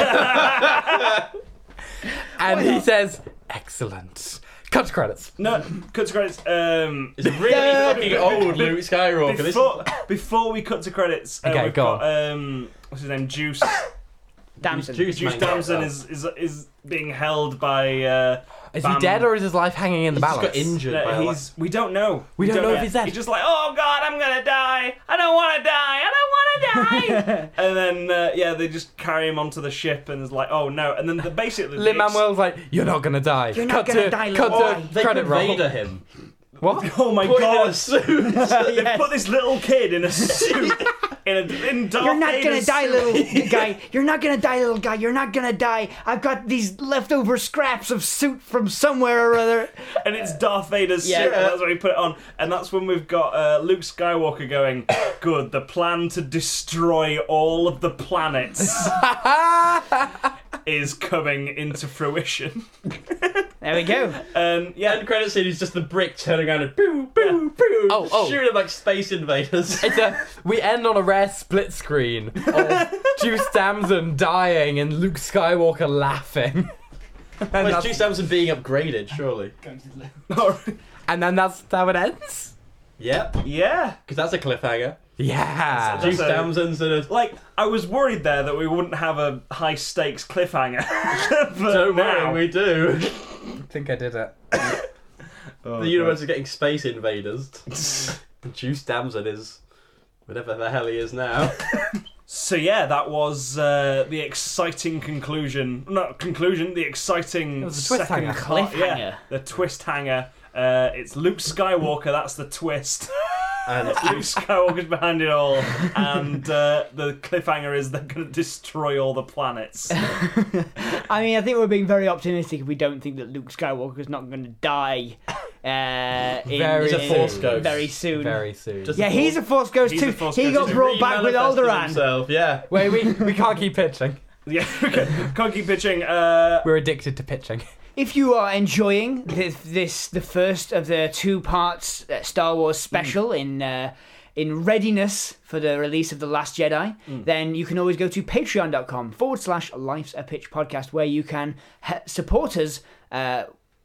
and he says, "Excellent." Cut to credits. No, cut to credits. Um, It's a really fucking old Luke Skywalker. This before, before we cut to credits, uh, Okay, we've go got um, what's his name? Juice. Damson. Juice Juice Man Damson got is, is is being held by. Uh, Is Bam. he dead or is his life hanging in the He's just balance? got injured no, by a he's. We don't know. We don't know if yet. he's dead. He's just like, oh god, I'm gonna die. I don't want to die. I don't want to die. And then uh, yeah, they just carry him onto the ship, and it's like, oh no. And then the, basically, Lin the ex- Manuel's like, "You're not gonna die." You're cut not gonna to, die, Cut little to boy. They credit could roll. Vader him. What? Oh my Put him in god. a suit. They Yes. put this little kid in a suit. In a in Darth You're not gonna Vader's die, suit. little guy. You're not gonna die, little guy. You're not gonna die. I've got these leftover scraps of suit from somewhere or other. And it's Darth Vader's Yeah. suit, and that's why he put it on. And that's when we've got uh, Luke Skywalker going, good, the plan to destroy all of the planets is coming into fruition. There we go. And yeah, End credit scene is just the brick turning around and boo, boo, boo, Oh, oh. shooting like space invaders. It's a, we end on a rare split screen of Juice Damson dying and Luke Skywalker laughing. and, Well, it's that's, Juice Damson being upgraded, surely. and then that's how it ends? Yep, yeah. because that's a cliffhanger. Yeah. That's Juice a- Damson's in a... Like, I was worried there that we wouldn't have a high stakes cliffhanger. but Don't now, worry, we do. I think I did it. Oh, The universe is getting space invaders. Juice Damson is... whatever the hell he is now. So yeah, that was uh, the exciting conclusion. Not conclusion, the exciting It was a twist second hanger. part. Cliffhanger. Yeah, the twist hanger. Uh, it's Luke Skywalker. That's the twist. And Luke Skywalker's behind it all, and uh, the cliffhanger is they're going to destroy all the planets. I mean, I think we're being very optimistic if we don't think that Luke Skywalker's not going to die. Uh, in, Very He's a in- Force ghost. Very soon. Very soon. Just- Yeah, he's a Force ghost He's too. a Force he ghost got too. brought back with Remanifested Alderaan. himself, yeah. Wait, we, we can't keep pitching. Yeah, okay. Can't keep pitching. Uh, We're addicted to pitching. If you are enjoying this, this the first of the two parts uh, Star Wars special in uh, in readiness for the release of The Last Jedi, then you can always go to patreon.com forward slash Life's a Pitch podcast, where you can he- support us. Uh,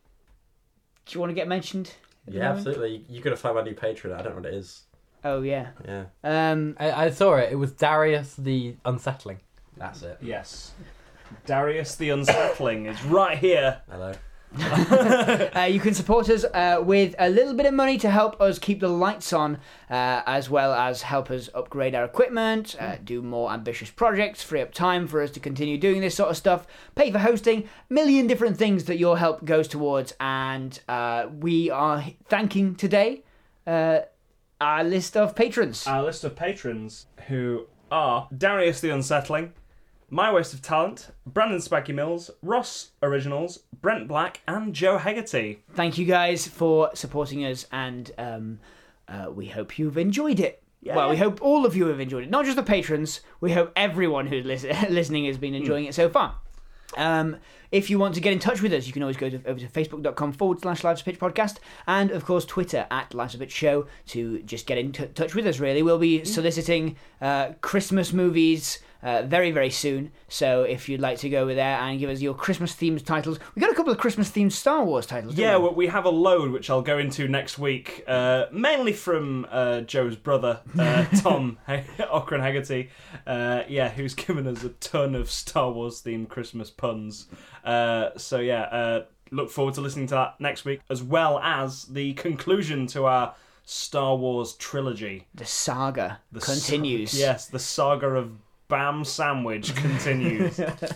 do you want to get mentioned? at the Yeah, moment? absolutely. You gotta find my new Patreon. I don't know what it is. Oh, yeah. Yeah, Um, I, I saw it. It was Darius the Unsettling. that's it. yes. Darius the Unsettling is right here. Hello. Uh, you can support us uh, with a little bit of money to help us keep the lights on, uh, as well as help us upgrade our equipment, uh, do more ambitious projects, free up time for us to continue doing this sort of stuff, pay for hosting, million different things that your help goes towards. And uh, we are thanking today uh, our list of patrons. Our list of patrons who are Darius the Unsettling, My Waste of Talent, Brandon Spacky Mills, Ross Originals, Brent Black, and Joe Hegarty. Thank you guys for supporting us, and um, uh, we hope you've enjoyed it. Yeah, well, we yeah. hope all of you have enjoyed it. Not just the patrons. We hope everyone who's lis- listening has been enjoying it so far. Um, if you want to get in touch with us, you can always go to, over to facebook.com forward slash Life's a Pitch podcast, and of course Twitter at Life's a Pitch show to just get in t- touch with us. Really, we'll be soliciting uh, Christmas movies uh, very very soon. So if you'd like to go over there and give us your Christmas themed titles, we got a couple of Christmas themed Star Wars titles. Yeah, don't we? well, we have a load which I'll go into next week, uh, mainly from uh, Joe's brother, uh, Tom Ochran Hegarty. Uh, yeah, who's given us a ton of Star Wars themed Christmas puns. Uh, so yeah, uh, look forward to listening to that next week, as well as the conclusion to our Star Wars trilogy. the saga The continues. sa- yes, the saga of Bam Sandwich continues.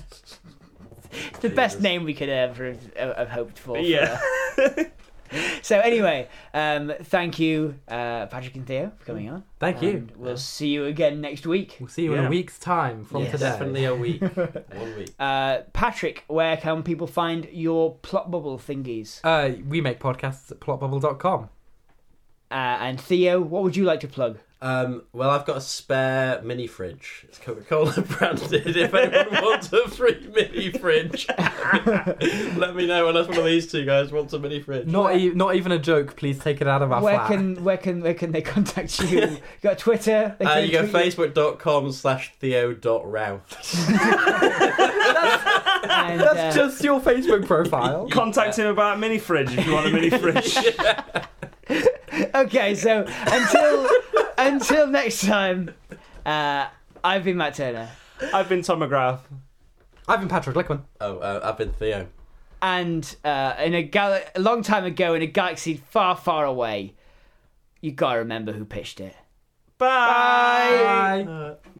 It's the best name we could ever have, have hoped for. for yeah. So anyway, um, thank you, uh, Patrick and Theo, for coming on. Thank you. And we'll see you again next week. We'll see you in Yeah. a week's time from Yes. today. Definitely a week. One week. Uh, Patrick, where can people find your plot bubble thingies? Uh, we make podcasts at plot bubble dot com. Uh, and Theo, what would you like to plug? Um, well, I've got a spare mini fridge. It's Coca-Cola branded. If anyone wants a free mini fridge, let me know. Unless one of these two guys wants a mini fridge. Not e- not even a joke. Please take it out of our Where flat. can where can where can they contact you? You got Twitter. They Uh, can you go tweet facebook.com slash theo.routh. and, That's uh, just your Facebook profile. Contact him about a mini fridge if you want a mini fridge. Okay, so until until next time, uh, I've been Matt Turner, I've been Tom McGrath. I've been Patrick Lickman. Oh, uh, I've been Theo. and uh, in a, gal- a long time ago in a galaxy far, far away, you gotta remember who pitched it. Bye. Bye.